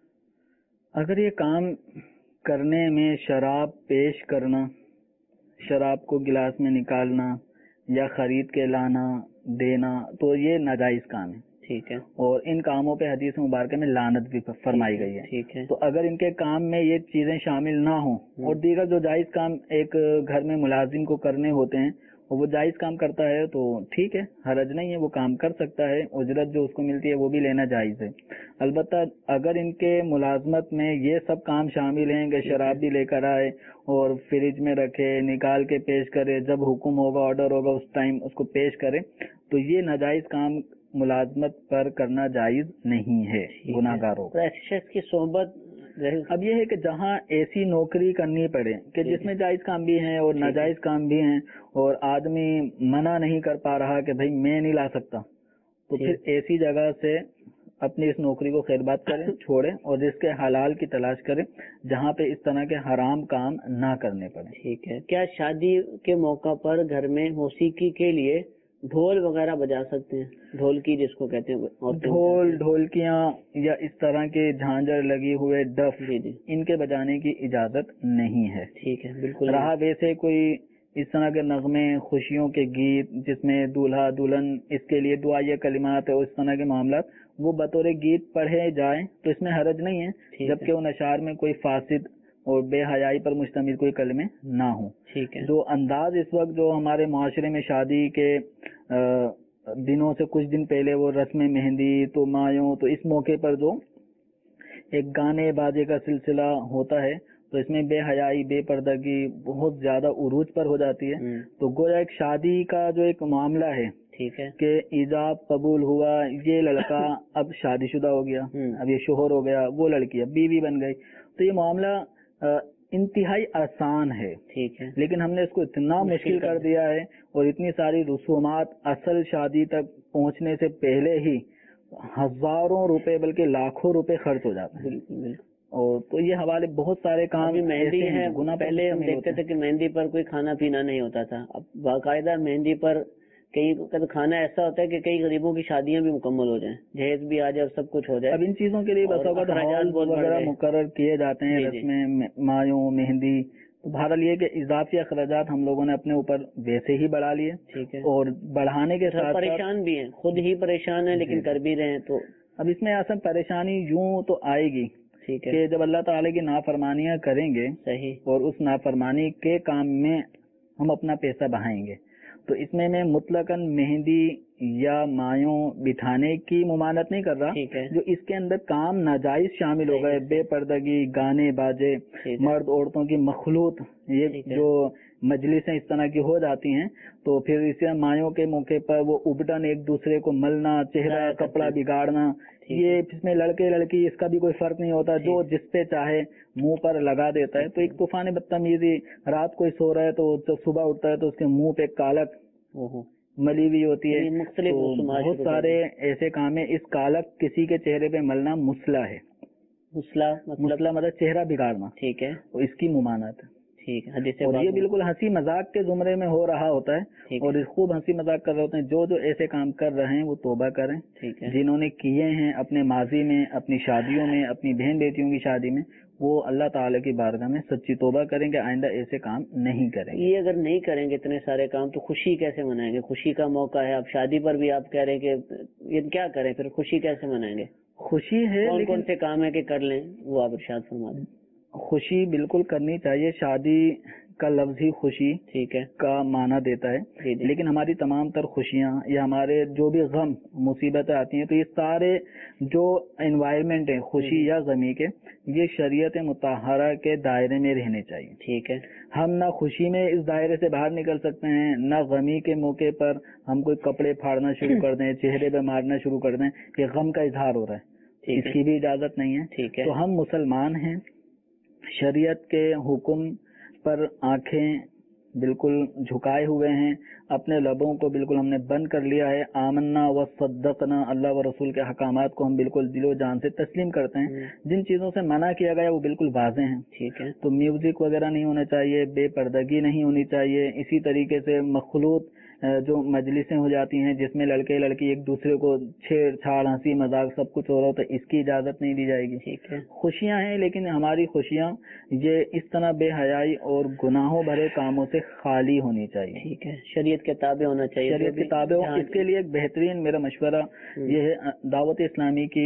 [SPEAKER 4] اگر یہ کام کرنے میں شراب پیش کرنا، شراب کو گلاس میں نکالنا یا خرید کے لانا دینا، تو یہ ناجائز کام ہے.
[SPEAKER 2] ٹھیک ہے.
[SPEAKER 4] اور ان کاموں پہ حدیث مبارکہ میں لعنت بھی فرمائی گئی ہے.
[SPEAKER 2] ٹھیک ہے.
[SPEAKER 4] تو اگر ان کے کام میں یہ چیزیں شامل نہ ہوں اور دیگر جو جائز کام ایک گھر میں ملازم کو کرنے ہوتے ہیں اور وہ جائز کام کرتا ہے تو ٹھیک ہے، حرج نہیں ہے، وہ کام کر سکتا ہے، اجرت جو اس کو ملتی ہے وہ بھی لینا جائز ہے. البتہ اگر ان کے ملازمت میں یہ سب کام شامل ہیں کہ شراب بھی لے کر آئے اور فریج میں رکھے، نکال کے پیش کرے، جب حکم ہوگا آرڈر ہوگا اس ٹائم اس کو پیش کرے، تو یہ ناجائز کام ملازمت پر کرنا جائز نہیں ہے، گناہ گار ہوگا.
[SPEAKER 2] ایسے شخص کی صحبت
[SPEAKER 4] اب یہ ہے کہ جہاں ایسی نوکری کرنی پڑے کہ جس میں جائز کام بھی ہیں اور ناجائز کام بھی ہیں، اور آدمی منع نہیں کر پا رہا کہ بھائی میں نہیں لا سکتا، تو پھر ایسی جگہ سے اپنی اس نوکری کو خیر بات کریں، چھوڑیں اور جس کے حلال کی تلاش کریں جہاں پہ اس طرح کے حرام کام نہ کرنے پڑے.
[SPEAKER 2] ٹھیک ہے. کیا شادی کے موقع پر گھر میں موسیقی کے لیے ڈھول وغیرہ بجا سکتے ہیں؟ ڈھولکی جس کو کہتے ہیں،
[SPEAKER 4] ڈھول، ڈھولکیاں یا اس طرح کے جھانجر لگی ہوئے ڈف، ان کے بجانے کی اجازت نہیں ہے.
[SPEAKER 2] ٹھیک ہے. بالکل.
[SPEAKER 4] رہا ویسے کوئی اس طرح کے نغمے، خوشیوں کے گیت جس میں دولہا دلہن اس کے لیے دعائیہ کلمات اور اس طرح کے معاملات وہ بطور گیت پڑھے جائیں تو اس میں حرج نہیں ہے، جبکہ ان اشعار میں کوئی فاسد اور بے حیائی پر مشتمل کوئی کلمے نہ ہوں.
[SPEAKER 2] ٹھیک ہے.
[SPEAKER 4] جو انداز اس وقت جو ہمارے معاشرے میں شادی کے دنوں سے کچھ دن پہلے وہ رسم مہندی تو مایوں، تو اس موقع پر جو ایک گانے بازے کا سلسلہ ہوتا ہے تو اس میں بے حیائی، بے پردگی بہت زیادہ عروج پر ہو جاتی ہے. تو گویا ایک شادی کا جو ایک معاملہ ہے،
[SPEAKER 2] ٹھیک ہے،
[SPEAKER 4] کہ ایجاب قبول ہوا، یہ لڑکا اب شادی شدہ ہو گیا، اب یہ شوہر ہو گیا، وہ لڑکی اب بیوی بن گئی، تو یہ معاملہ انتہائی آسان ہے.
[SPEAKER 2] ٹھیک ہے.
[SPEAKER 4] لیکن ہم نے اس کو اتنا مشکل کر دیا ہے اور اتنی ساری رسومات اصل شادی تک پہنچنے سے پہلے ہی ہزاروں روپے بلکہ لاکھوں روپے خرچ ہو جاتے ہیں.
[SPEAKER 2] بالکل بالکل.
[SPEAKER 4] اور تو یہ حوالے بہت سارے کام
[SPEAKER 2] مہندی ہے،
[SPEAKER 4] گنا
[SPEAKER 2] پہلے ہم دیکھتے تھے کہ مہندی پر کوئی کھانا پینا نہیں ہوتا تھا، اب باقاعدہ مہندی پر کئی کھانا ایسا ہوتا ہے کہ کئی غریبوں کی شادیاں بھی مکمل ہو جائیں، جہیز بھی آ جائے اور سب کچھ ہو جائے.
[SPEAKER 4] اب ان چیزوں کے لیے بس اوقات وغیرہ مقرر کیے جاتے ہیں، رسمیں، مایوں، مہندی. تو بہرحال یہ کہ اضافی اخراجات ہم لوگوں نے اپنے اوپر ویسے ہی بڑھا لیے.
[SPEAKER 2] ٹھیک ہے.
[SPEAKER 4] اور بڑھانے کے ساتھ
[SPEAKER 2] پریشان بھی ہیں، خود ہی پریشان ہیں لیکن کر بھی رہے ہیں. تو
[SPEAKER 4] اب اس میں اصل پریشانی یوں تو آئے گی کہ جب اللہ تعالی کی نافرمانیاں کریں گے،
[SPEAKER 2] صحیح،
[SPEAKER 4] اور اس نافرمانی کے کام میں ہم اپنا پیسہ بہائیں گے، تو اس میں میں مطلقاً مہندی یا مایوں بٹھانے کی ممانت نہیں کر رہا،
[SPEAKER 2] ٹھیک ہے،
[SPEAKER 4] جو اس کے اندر کام ناجائز شامل ہو گئے، بے پردگی، گانے باجے، مرد عورتوں کی مخلوط، یہ جو مجلسیں اس طرح کی ہو جاتی ہیں، تو پھر اسے مایوں کے موقع پر وہ ابٹن ایک دوسرے کو ملنا، چہرہ کپڑا بگاڑنا، یہ اس میں لڑکے لڑکی اس کا بھی کوئی فرق نہیں ہوتا، جو جس پہ چاہے منہ پر لگا دیتا ہے، تو ایک طوفان بدتمیزی، رات کوئی سو رہا ہے تو صبح اٹھتا ہے تو اس کے منہ پہ کالک ملی ہوئی ہوتی ہے، مختلف بہت سارے ایسے کام ہیں۔ اس کالک کسی کے چہرے پہ ملنا مسئلہ ہے، مسئلہ مطلب چہرہ بگاڑنا، ٹھیک ہے، اس کی ممانعت، ٹھیک ہے، اور یہ بالکل ہنسی مذاق کے زمرے میں ہو رہا ہوتا ہے، اور خوب ہنسی مذاق کر رہے ہوتے ہیں۔ جو جو ایسے کام کر رہے ہیں وہ توبہ کریں، جنہوں نے کیے ہیں اپنے ماضی میں، اپنی شادیوں میں، اپنی بہن بیٹیوں کی شادی میں، وہ اللہ تعالیٰ کی بارگاہ میں سچی توبہ کریں گے، آئندہ ایسے کام نہیں کریں گے۔
[SPEAKER 2] یہ اگر نہیں کریں گے اتنے سارے کام تو خوشی کیسے منائیں گے؟ خوشی کا موقع ہے، اب شادی پر بھی آپ کہہ رہے ہیں کہ یہ کیا کریں، پھر خوشی کیسے منائیں گے؟
[SPEAKER 4] خوشی ہے،
[SPEAKER 2] کون کون سے کام ہے کہ کر لیں وہ آپ ارشاد فرما دیں۔
[SPEAKER 4] خوشی بالکل کرنی چاہیے، شادی کا لفظ ہی خوشی
[SPEAKER 2] ٹھیک ہے
[SPEAKER 4] کا معنی دیتا ہے، لیکن ہماری تمام تر خوشیاں یا ہمارے جو بھی غم مصیبتیں آتی ہیں، تو یہ سارے جو انوائرمنٹ ہیں خوشی یا غمی کے، یہ شریعت مطہرہ کے دائرے میں رہنے چاہیے، ٹھیک ہے۔ ہم نہ خوشی میں اس دائرے سے باہر نکل سکتے ہیں، نہ غمی کے موقع پر ہم کوئی کپڑے پھاڑنا شروع کر دیں، چہرے پہ مارنا شروع کر دیں کہ غم کا اظہار ہو رہا ہے، اس کی بھی اجازت نہیں ہے، ٹھیک ہے۔ تو ہم مسلمان ہیں، شریعت کے حکم پر آنکھیں بالکل جھکائے ہوئے ہیں، اپنے لبوں کو بالکل ہم نے بند کر لیا ہے، آمنا و صدقنا، اللہ و رسول کے احکامات کو ہم بالکل دل و جان سے تسلیم کرتے ہیں۔ جن چیزوں سے منع کیا گیا وہ بالکل واضح ہیں، ٹھیک ہے۔ تو میوزک وغیرہ نہیں ہونا چاہیے، بے پردگی نہیں ہونی چاہیے، اسی طریقے سے مخلوط جو مجلسیں ہو جاتی ہیں جس میں لڑکے لڑکی ایک دوسرے کو چھیڑ چھاڑ، ہنسی مذاق سب کچھ ہو رہا ہو، تو اس کی اجازت نہیں دی جائے گی، ٹھیک ہے۔ خوشیاں ہیں لیکن ہماری خوشیاں یہ اس طرح بے حیائی اور گناہوں بھرے کاموں سے خالی ہونی چاہیے، ٹھیک ہے، شریعت کے تابع ہونا چاہیے، شریعت کے تابع ہو۔ اس کے لیے ایک بہترین میرا مشورہ یہ ہے، دعوت اسلامی کی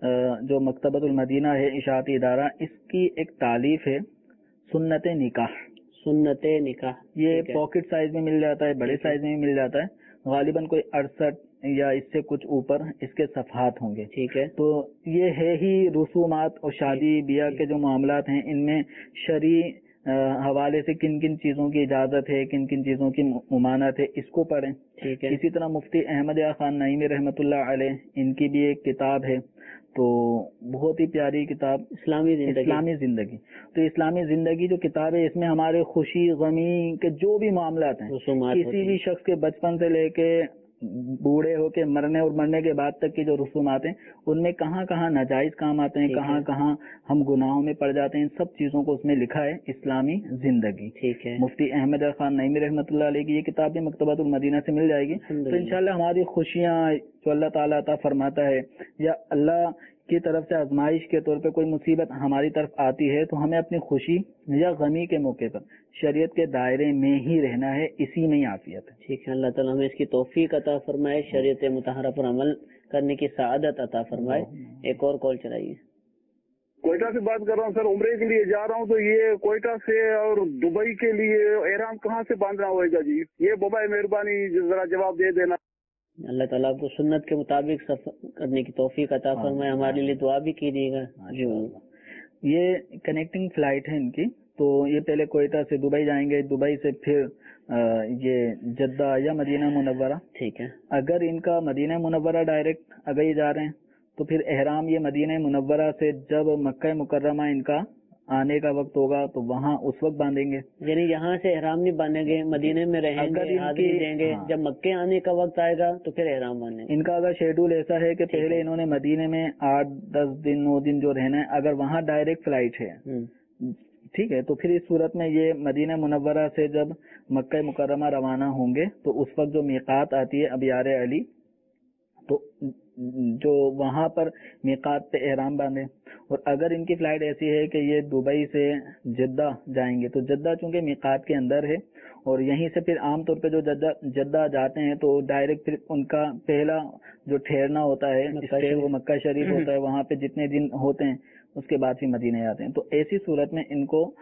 [SPEAKER 4] جو مکتبۃ المدینہ ہے اشاعتی ادارہ، اس کی ایک تالیف ہے سنت نکاح، سنت نکاح، یہ پاکٹ سائز میں مل جاتا ہے، بڑے سائز میں مل جاتا ہے، غالباً کوئی اڑسٹھ یا اس سے کچھ اوپر اس کے صفحات ہوں گے، ٹھیک ہے۔ تو یہ ہے ہی رسومات اور شادی بیاہ کے جو معاملات ہیں، ان میں شرعی حوالے سے کن کن چیزوں کی اجازت ہے، کن کن چیزوں کی ممانعت ہے، اس کو پڑھیں، ٹھیک ہے۔ اسی طرح مفتی احمد یا خان نعیمی رحمۃ اللہ علیہ، ان کی بھی ایک کتاب ہے، تو بہت ہی پیاری کتاب، اسلامی زندگی، اسلامی زندگی تو اسلامی زندگی جو کتاب ہے، اس میں ہمارے خوشی غمی کے جو بھی معاملات ہیں، کسی بھی شخص کے بچپن سے لے کے بوڑھے ہو کے مرنے اور مرنے کے بعد تک کی جو رسومات ہیں، ان میں کہاں کہاں ناجائز کام آتے ہیں، کہاں کہاں ہم گناہوں میں پڑ جاتے ہیں، سب چیزوں کو اس میں لکھا ہے، اسلامی زندگی، ٹھیک ہے۔ مفتی احمد خان نعیمی رحمۃ اللہ علیہ کی یہ کتاب بھی مکتبۃ المدینہ سے مل جائے گی، تو انشاءاللہ ہماری خوشیاں جو اللہ تعالیٰ عطا فرماتا ہے، یا اللہ کی طرف سے آزمائش کے طور پہ کوئی مصیبت ہماری طرف آتی ہے، تو ہمیں اپنی خوشی یا غمی کے موقع پر شریعت کے دائرے میں ہی رہنا ہے، اسی میں ہی عافیت ہے، ٹھیک ہے۔ اللہ تعالیٰ ہمیں اس کی توفیق عطا فرمائے، شریعت مطہرہ پر عمل کرنے کی سعادت عطا فرمائے۔ ایک اور کال چلائیے۔
[SPEAKER 7] کوئٹہ سے بات کر رہا ہوں سر، عمرے کے لیے جا رہا ہوں، تو یہ کوئٹہ سے اور دبئی کے لیے احرام کہاں سے باندھنا ہوئے گا جی؟ یہ بابا مہربانی ذرا جواب دے دینا۔
[SPEAKER 2] اللہ تعالیٰ آپ کو سنت کے مطابق سفر کرنے کی توفیق عطا فرمائے، ہمارے لیے دعا بھی کیجیے گا۔ جی
[SPEAKER 4] یہ کنیکٹنگ فلائٹ ہے ان کی، تو یہ پہلے کوئٹہ سے دبئی جائیں گے، دبئی سے پھر یہ جدہ یا مدینہ منورہ، ٹھیک ہے۔ اگر ان کا مدینہ منورہ ڈائریکٹ اگر یہ جا رہے ہیں تو پھر احرام یہ مدینہ منورہ سے جب مکہ مکرمہ ان کا آنے کا وقت ہوگا تو وہاں اس وقت باندھیں گے،
[SPEAKER 2] یعنی یہاں سے احرام نہیں باندھیں گے، مدینے میں رہیں گے، حاضری دیں گے، جب مکے آنے کا وقت آئے گا تو پھر احرام باندھیں گے۔
[SPEAKER 4] ان کا اگر شیڈول ایسا ہے کہ پہلے انہوں نے مدینے میں آٹھ دس دن نو دن جو رہنا ہے، اگر وہاں ڈائریکٹ فلائٹ ہے، ٹھیک ہے، تو پھر اس صورت میں یہ مدینہ منورہ سے جب مکہ مکرمہ روانہ ہوں گے تو اس وقت جو میقات آتی ہے ابیار علی، تو جو وہاں پر میقات پہ احرام باندھیں۔ اور اگر ان کی فلائٹ ایسی ہے کہ یہ دبئی سے جدہ جائیں گے، تو جدہ چونکہ میقات کے اندر ہے، اور یہیں سے پھر عام طور پہ جو جدہ جدہ جاتے ہیں تو ڈائریکٹ پھر ان کا پہلا جو ٹھہرنا ہوتا ہے اسٹے وہ مکہ شریف ہوتا ہے، وہاں پہ جتنے دن ہوتے ہیں اس کے بعد پھر مدینہ آتے ہیں۔ تو ایسی صورت میں ان کو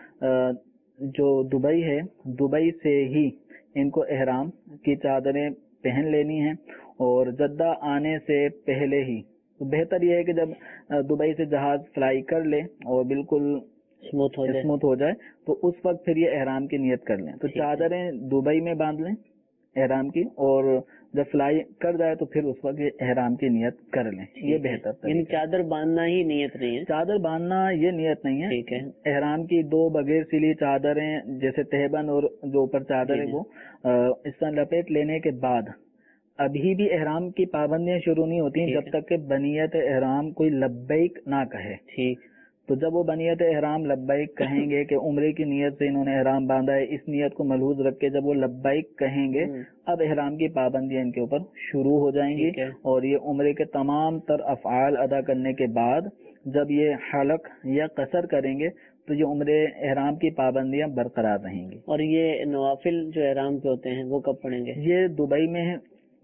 [SPEAKER 4] جو دبئی ہے، دبئی سے ہی ان کو احرام کی چادریں پہن لینی ہیں، اور جدہ آنے سے پہلے ہی تو بہتر یہ ہے کہ جب دبئی سے جہاز فلائی کر لے اور بالکل
[SPEAKER 2] اسموتھ ہو جائے
[SPEAKER 4] اسموتھ ہو جائے تو اس وقت پھر یہ احرام کی نیت کر لیں. تو چادریں دبئی میں باندھ لیں احرام کی, اور جب فلائی کر جائے تو پھر اس وقت یہ احرام کی نیت کر لیں. یہ بہتر.
[SPEAKER 2] یعنی چادر باندھنا ہی نیت نہیں ہے,
[SPEAKER 4] چادر باندھنا یہ نیت نہیں ہے.
[SPEAKER 2] ٹھیک ہے.
[SPEAKER 4] احرام کی دو بغیر سلی چادریں جیسے تہبند اور جو اوپر چادر ہے وہ اس طرح لپیٹ لینے کے بعد ابھی بھی احرام کی پابندیاں شروع نہیں ہوتی جب تک کہ بنیت احرام کوئی لبیک نہ کہے.
[SPEAKER 2] ٹھیک.
[SPEAKER 4] تو جب وہ بنیت احرام لبیک کہیں گے کہ عمرے کی نیت سے انہوں نے احرام باندھا ہے, اس نیت کو ملحوظ رکھ کے جب وہ لبیک کہیں گے اب احرام کی پابندیاں ان کے اوپر شروع ہو جائیں گی. اور یہ عمرے کے تمام تر افعال ادا کرنے کے بعد جب یہ حلق یا قصر کریں گے تو یہ عمرے احرام کی پابندیاں برقرار رہیں گی.
[SPEAKER 2] اور یہ نوافل جو احرام کے ہوتے ہیں وہ کب پڑھیں گے؟
[SPEAKER 4] یہ دبئی میں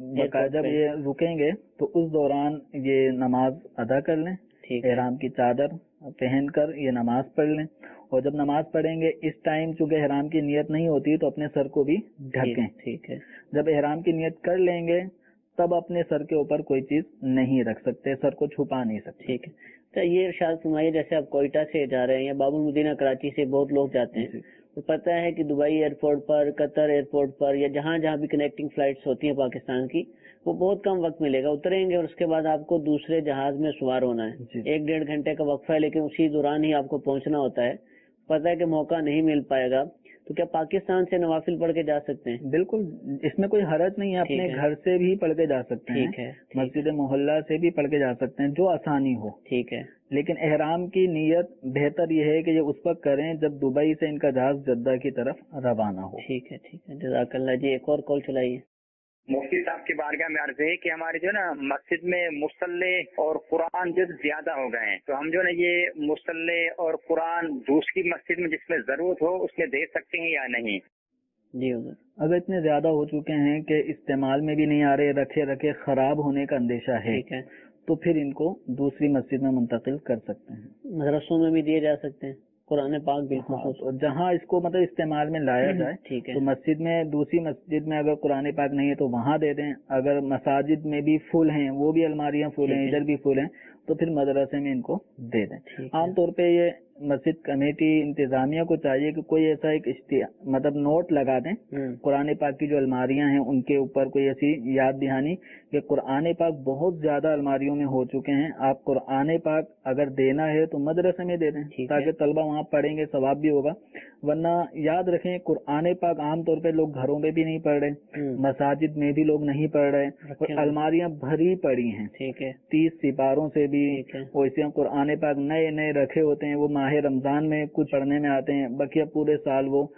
[SPEAKER 4] جب یہ رکیں گے تو اس دوران یہ نماز ادا کر لیں, احرام کی چادر پہن کر یہ نماز پڑھ لیں. اور جب نماز پڑھیں گے اس ٹائم چونکہ احرام کی نیت نہیں ہوتی تو اپنے سر کو بھی ڈھکیں.
[SPEAKER 2] ٹھیک ہے.
[SPEAKER 4] جب احرام کی نیت کر لیں گے تب اپنے سر کے اوپر کوئی چیز نہیں رکھ سکتے, سر کو چھپا نہیں سکتے.
[SPEAKER 2] ٹھیک ہے. تو یہ ارشاد فرمائیے جیسے آپ کوئٹہ سے جا رہے ہیں یا باب المدینہ کراچی سے بہت لوگ جاتے ہیں, تو پتہ ہے کہ دبئی ایئرپورٹ پر, قطر ایئرپورٹ پر یا جہاں جہاں بھی کنیکٹنگ فلائٹس ہوتی ہیں پاکستان کی, وہ بہت کم وقت ملے گا, اتریں گے اور اس کے بعد آپ کو دوسرے جہاز میں سوار ہونا ہے. ایک ڈیڑھ گھنٹے کا وقفہ ہے لیکن اسی دوران ہی آپ کو پہنچنا ہوتا ہے, پتہ ہے کہ موقع نہیں مل پائے گا, تو کیا پاکستان سے نوافل پڑھ کے جا سکتے ہیں؟
[SPEAKER 4] بالکل, اس میں کوئی حرج نہیں ہے, اپنے گھر سے بھی پڑھ کے جا سکتے ہیں.
[SPEAKER 2] ٹھیک ہے.
[SPEAKER 4] مسجد محلہ سے بھی پڑھ کے جا سکتے ہیں جو آسانی ہو.
[SPEAKER 2] ٹھیک ہے.
[SPEAKER 4] لیکن احرام کی نیت بہتر یہ ہے کہ یہ اس وقت کریں جب دبئی سے ان کا جہاز جدہ کی طرف روانہ ہو.
[SPEAKER 2] ٹھیک ہے. ٹھیک ہے, جزاک اللہ جی. ایک اور کال چلائیے.
[SPEAKER 8] مفتی صاحب کی بارگاہ میں عرض ہے کہ ہمارے جو نا مسجد میں مصلی اور قرآن جلد زیادہ ہو گئے ہیں, تو ہم جو نا یہ مصلی اور قرآن دوسری مسجد میں جس میں ضرورت ہو اس میں دے سکتے ہیں یا نہیں؟
[SPEAKER 2] جی حضور,
[SPEAKER 4] اگر اتنے زیادہ ہو چکے ہیں کہ استعمال میں بھی نہیں آ رہے, رکھے رکھے خراب ہونے کا اندیشہ ہے,
[SPEAKER 2] ٹھیک ہے,
[SPEAKER 4] تو پھر ان کو دوسری مسجد میں منتقل کر سکتے ہیں.
[SPEAKER 2] مدرسوں میں بھی دیے جا سکتے ہیں قرآن پاک بالکل,
[SPEAKER 4] جہاں اس کو مطلب استعمال میں لایا جائے.
[SPEAKER 2] ٹھیک ہے.
[SPEAKER 4] تو مسجد میں, دوسری مسجد میں اگر قرآن پاک نہیں ہے تو وہاں دے دیں. اگر مساجد میں بھی فل ہیں, وہ بھی الماریاں فل ہیں, ادھر بھی فل ہیں, تو پھر مدرسے میں ان کو دے دیں. عام طور پہ یہ مسجد کمیٹی انتظامیہ کو چاہیے کہ کوئی ایسا ایک مطلب نوٹ لگا دیں قرآن پاک کی جو الماریاں ہیں ان کے اوپر, کوئی ایسی یاد دہانی کہ قرآن پاک بہت زیادہ الماریوں میں ہو چکے ہیں, آپ قرآن پاک اگر دینا ہے تو مدرسے میں دے دیں تاکہ طلبہ وہاں پڑھیں گے, ثواب بھی ہوگا. ورنہ یاد رکھیں قرآن پاک عام طور پہ لوگ گھروں میں بھی نہیں پڑھ رہے, مساجد میں بھی لوگ نہیں پڑھ رہے, اور الماریاں بھری پڑی ہیں. ٹھیک ہے. تیس سپاروں سے بھی, وہ اسی قرآن پاک نئے نئے رکھے ہوتے ہیں, وہ ماہ رمضان میں کچھ پڑھنے میں آتے ہیں, بقیہ پورے سال وہ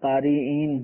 [SPEAKER 4] قارئین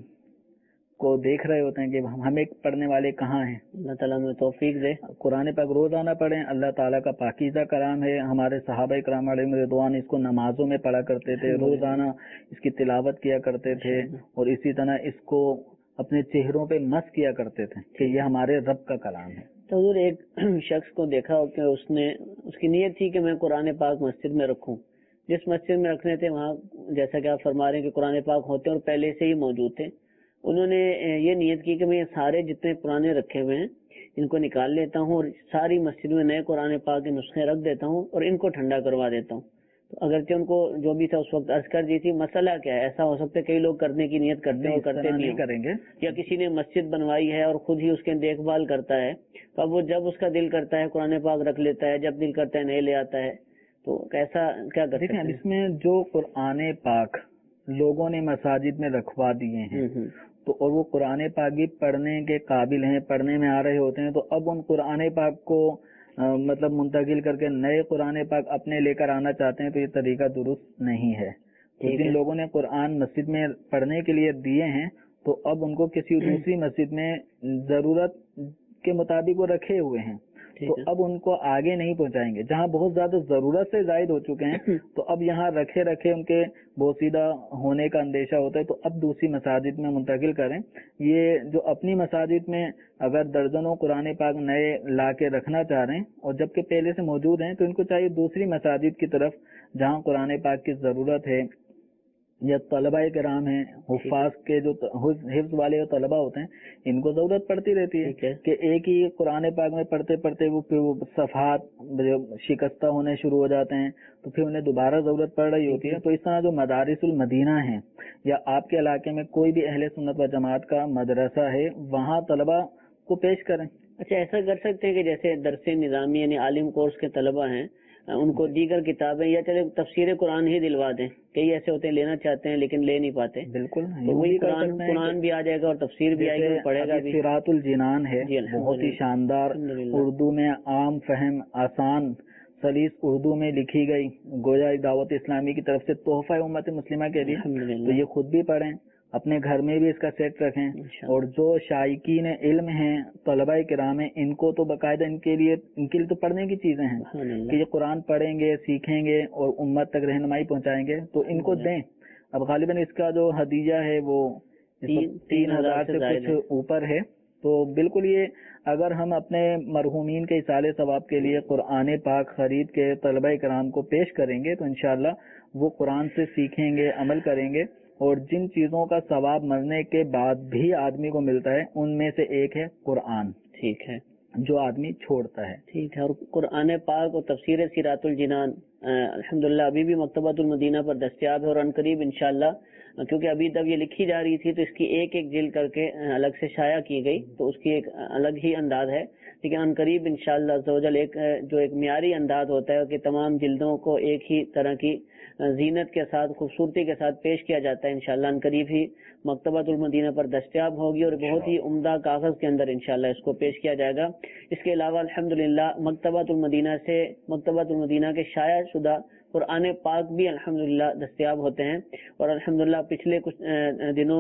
[SPEAKER 4] کو دیکھ رہے ہوتے ہیں کہ ہمیں پڑھنے والے کہاں ہیں.
[SPEAKER 2] اللہ تعالیٰ میں توفیق دے.
[SPEAKER 4] قرآن پاک روزانہ پڑھیں, اللہ تعالیٰ کا پاکیزہ کلام ہے. ہمارے صحابہ کرام علیہم رضوان اس کو نمازوں میں پڑھا کرتے تھے, روزانہ اس کی تلاوت کیا کرتے تھے, اور اسی طرح اس کو اپنے چہروں پہ مس کیا کرتے تھے کہ یہ ہمارے رب کا کلام ہے.
[SPEAKER 2] تو حضور ایک شخص کو دیکھا کہ اس نے, اس کی نیت تھی کہ میں قرآن پاک مسجد میں رکھوں, جس مسجد میں رکھنے تھے وہاں جیسا کہ آپ فرما رہے ہیں کہ قرآن پاک ہوتے ہیں اور پہلے سے ہی موجود تھے, انہوں نے یہ نیت کی کہ میں یہ سارے جتنے پرانے رکھے ہوئے ہیں ان کو نکال لیتا ہوں اور ساری مسجد میں نئے قرآن پاک کے نسخے رکھ دیتا ہوں اور ان کو ٹھنڈا کروا دیتا ہوں. تو اگرچہ ان کو جو بھی تھا اس وقت عرض کر دی تھی, مسئلہ کیا ہے؟ ایسا ہو سکتا ہے کئی لوگ کرنے کی نیت کرتے ہیں اور کرتے نہیں
[SPEAKER 4] کریں گے,
[SPEAKER 2] یا کسی نے مسجد بنوائی ہے اور خود ہی اس کے دیکھ بھال کرتا ہے, تو اب وہ جب اس کا دل کرتا ہے قرآن پاک رکھ لیتا ہے, جب دل کرتا ہے نئے لے آتا ہے, تو کیسا کیا کرتے ہیں؟
[SPEAKER 4] اس میں جو قرآن پاک لوگوں نے مساجد میں رکھوا دیے ہیں تو اور وہ قرآن پاک بھی پڑھنے کے قابل ہیں, پڑھنے میں آ رہے ہوتے ہیں, تو اب ان قرآن پاک کو مطلب منتقل کر کے نئے قرآن پاک اپنے لے کر آنا چاہتے ہیں, تو یہ طریقہ درست نہیں ہے. جن لوگوں نے قرآن مسجد میں پڑھنے کے لیے دیے ہیں تو اب ان کو کسی دوسری مسجد میں ضرورت کے مطابق وہ رکھے ہوئے ہیں, تو اب ان کو آگے نہیں پہنچائیں گے. جہاں بہت زیادہ ضرورت سے زائد ہو چکے ہیں تو اب یہاں رکھے رکھے ان کے بوسیدہ ہونے کا اندیشہ ہوتا ہے, تو اب دوسری مساجد میں منتقل کریں. یہ جو اپنی مساجد میں اگر درجنوں قرآن پاک نئے لا کے رکھنا چاہ رہے ہیں اور جبکہ پہلے سے موجود ہیں, تو ان کو چاہیے دوسری مساجد کی طرف جہاں قرآن پاک کی ضرورت ہے یا طلبہ کرام ہیں، حفاظ کے جو حفظ والے طلبہ ہوتے ہیں، ان کو ضرورت پڑتی رہتی ہے کہ ایک ہی قرآن پاک میں پڑھتے پڑھتے وہ پھر وہ صفحات شکستہ ہونے شروع ہو جاتے ہیں، تو پھر انہیں دوبارہ ضرورت پڑ رہی ہوتی ہے. تو اس طرح جو مدارس المدینہ ہیں یا آپ کے علاقے میں کوئی بھی اہل سنت و جماعت کا مدرسہ ہے، وہاں طلبہ کو پیش کریں.
[SPEAKER 2] اچھا، ایسا کر سکتے ہیں کہ جیسے درس نظامی یعنی عالم کورس کے طلبہ ہیں، ان کو دیگر کتابیں یا چلے تفسیر قرآن ہی دلوا دیں. کئی ایسے ہوتے ہیں لینا چاہتے ہیں لیکن لے نہیں پاتے.
[SPEAKER 4] بالکل،
[SPEAKER 2] تو وہی قرآن قرآن بھی آ جائے گا اور تفسیر بھی آئے گا، پڑھے گا بھی.
[SPEAKER 4] صراط الجنان ہے، بہت ہی شاندار، اردو میں عام فہم آسان سلیس اردو میں لکھی گئی، گویا دعوت اسلامی کی طرف سے تحفہ امت مسلمہ کے لیے. تو یہ خود بھی پڑھیں، اپنے گھر میں بھی اس کا سیٹ رکھیں. اور جو شائقین علم ہیں، طلبہ کرام ہیں، ان کو تو باقاعدہ ان کے لیے ان کے لیے تو پڑھنے کی چیزیں ہیں کہ یہ قرآن پڑھیں گے، سیکھیں گے اور امت تک رہنمائی پہنچائیں گے، تو ان کو دیں. اب غالباً اس کا جو ہدیہ ہے وہ تین ہزار سے کچھ اوپر ہے. تو بالکل یہ اگر ہم اپنے مرحومین کے اصالہ ثواب کے لیے قرآن پاک خرید کے طلبہ کرام کو پیش کریں گے تو انشاءاللہ وہ قرآن سے سیکھیں گے، عمل کریں گے. اور جن چیزوں کا ثواب مرنے کے بعد بھی آدمی کو ملتا ہے ان میں سے ایک ہے قرآن. ٹھیک ہے، جو آدمی چھوڑتا ہے.
[SPEAKER 2] ٹھیک ہے. اور قرآن پاک اور تفسیر سیرات الجنان الحمدللہ ابھی بھی مکتبۃ المدینہ پر دستیاب ہے، اور ان قریب انشاءاللہ، کیونکہ ابھی تک یہ لکھی جا رہی تھی تو اس کی ایک ایک جلد کر کے الگ سے شائع کی گئی، تو اس کی ایک الگ ہی انداز ہے. لیکن ان قریب انشاءاللہ عز و جل ایک جو ایک معیاری انداز ہوتا ہے کہ تمام جلدوں کو ایک ہی طرح کی زینت کے ساتھ، خوبصورتی کے ساتھ پیش کیا جاتا ہے، انشاءاللہ ان قریب ہی مکتبۃ المدینہ پر دستیاب ہوگی، اور بہت ہی عمدہ کاغذ کے اندر انشاءاللہ اس کو پیش کیا جائے گا. اس کے علاوہ الحمدللہ مکتبۃ المدینہ سے مکتبۃ المدینہ کے شائع شدہ قرآن پاک بھی الحمدللہ دستیاب ہوتے ہیں. اور الحمدللہ پچھلے کچھ دنوں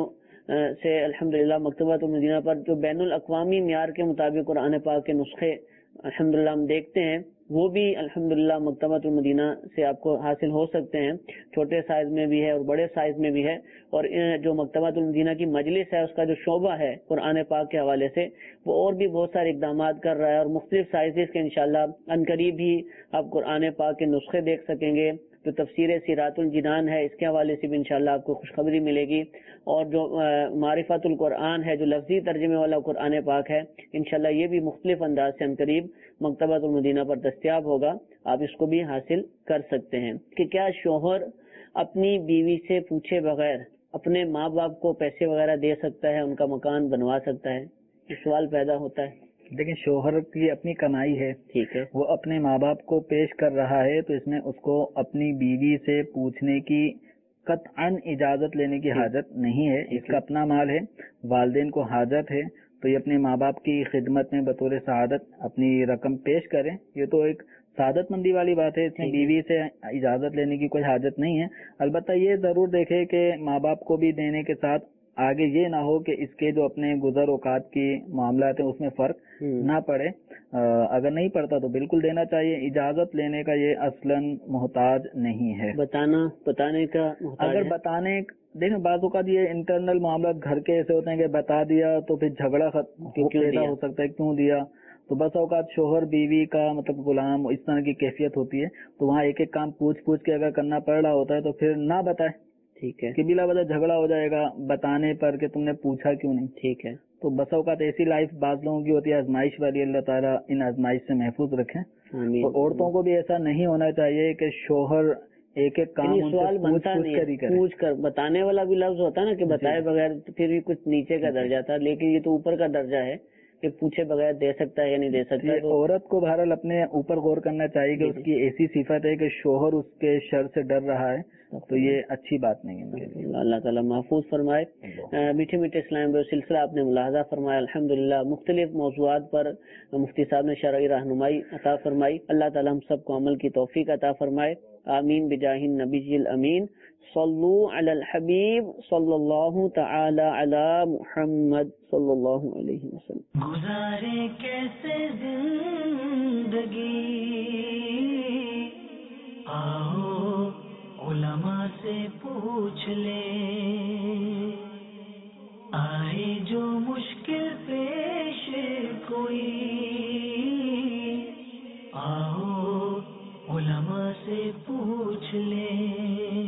[SPEAKER 2] سے الحمدللہ مکتبۃ المدینہ پر جو بین الاقوامی معیار کے مطابق قرآن پاک کے نسخے الحمدللہ ہم دیکھتے ہیں، وہ بھی الحمدللہ مکتبۃ المدینہ سے آپ کو حاصل ہو سکتے ہیں. چھوٹے سائز میں بھی ہے اور بڑے سائز میں بھی ہے. اور جو مکتبۃ المدینہ کی مجلس ہے، اس کا جو شعبہ ہے قرآن پاک کے حوالے سے، وہ اور بھی بہت سارے اقدامات کر رہا ہے، اور مختلف سائزز کے انشاءاللہ ان قریب ہی آپ قرآن پاک کے نسخے دیکھ سکیں گے. جو تفسیر سیرات الجنان ہے، اس کے حوالے سے بھی انشاءاللہ آپ کو خوشخبری ملے گی. اور جو معرفت القرآن ہے، جو لفظی ترجمے والا قرآن پاک ہے، انشاءاللہ یہ بھی مختلف انداز سے عنقریب مکتبۃ المدینہ پر دستیاب ہوگا. آپ اس کو بھی حاصل کر سکتے ہیں. کہ کیا شوہر اپنی بیوی سے پوچھے بغیر اپنے ماں باپ کو پیسے وغیرہ دے سکتا ہے، ان کا مکان بنوا سکتا ہے؟ یہ سوال پیدا ہوتا ہے.
[SPEAKER 4] لیکن شوہر کی اپنی کمائی ہے،
[SPEAKER 2] ٹھیک ہے،
[SPEAKER 4] وہ اپنے ماں باپ کو پیش کر رہا ہے، تو اس میں اس کو اپنی بیوی سے پوچھنے کی قطعاً اجازت لینے کی حاجت نہیں ہے. اس کا اپنا مال ہے، والدین کو حاجت ہے، تو یہ اپنے ماں باپ کی خدمت میں بطور سعادت اپنی رقم پیش کریں. یہ تو ایک سعادت مندی والی بات ہے، اس میں بیوی سے اجازت لینے کی کوئی حاجت نہیں ہے. البتہ یہ ضرور دیکھے کہ ماں باپ کو بھی دینے کے ساتھ آگے یہ نہ ہو کہ اس کے جو اپنے گزر اوقات کی معاملات ہیں اس میں فرق نہ پڑے. اگر نہیں پڑتا تو بالکل دینا چاہیے. اجازت لینے کا یہ اصلاً محتاج نہیں ہے.
[SPEAKER 2] بتانا بتانے کا
[SPEAKER 4] اگر بتانے دیکھیں، بعض اوقات یہ انٹرنل معاملات گھر کے ایسے ہوتے ہیں کہ بتا دیا تو پھر جھگڑا پیدا ہو سکتا ہے، کیوں دیا. تو بس اوقات شوہر بیوی کا مطلب غلام اس طرح کی کیفیت ہوتی ہے، تو وہاں ایک ایک کام پوچھ پوچھ کے اگر کرنا پڑ رہا ہوتا ہے تو پھر نہ بتائے.
[SPEAKER 2] ٹھیک ہے،
[SPEAKER 4] کہ بلا وجہ جھگڑا ہو جائے گا بتانے پر کہ تم نے پوچھا کیوں نہیں.
[SPEAKER 2] ٹھیک ہے.
[SPEAKER 4] تو بس اوقات ایسی لائف بعض لوگوں کی ہوتی ہے آزمائش والی، اللہ تعالیٰ ان آزمائش سے محفوظ رکھیں. اور عورتوں کو بھی ایسا نہیں ہونا چاہیے کہ شوہر ایک ایک کام
[SPEAKER 2] سوال بنتا نہیں، پوچھ کر بتانے والا بھی لفظ ہوتا ہے نا کہ بتائے بغیر پھر بھی کچھ نیچے کا درجہ تھا، لیکن یہ تو اوپر کا درجہ ہے کہ پوچھے بغیر دے سکتا ہے یا نہیں دے سکتا.
[SPEAKER 4] عورت کو بہرحال اپنے اوپر غور کرنا چاہیے کہ اس کی ایسی صفت ہے کہ شوہر اس کے شر سے ڈر رہا ہے، تو یہ اچھی بات نہیں ہے.
[SPEAKER 2] اللہ تعالیٰ محفوظ فرمائے. میٹھے میٹھے اسلام بھائی، سلسلہ آپ نے ملاحظہ فرمایا، الحمدللہ مختلف موضوعات پر مفتی صاحب نے شرعی رہنمائی عطا فرمائی. اللہ تعالیٰ ہم سب کو عمل کی توفیق عطا فرمائے. آمین بجاہ النبی الامین. صلو علی الحبیب صلی اللہ تعالی علی محمد صلی اللہ علیہ وسلم.
[SPEAKER 1] گزارے کیسے زندگی، آؤ علماء سے پوچھ لیں، آئے جو مشکل پیش کوئی، آؤ علماء سے پوچھ لیں.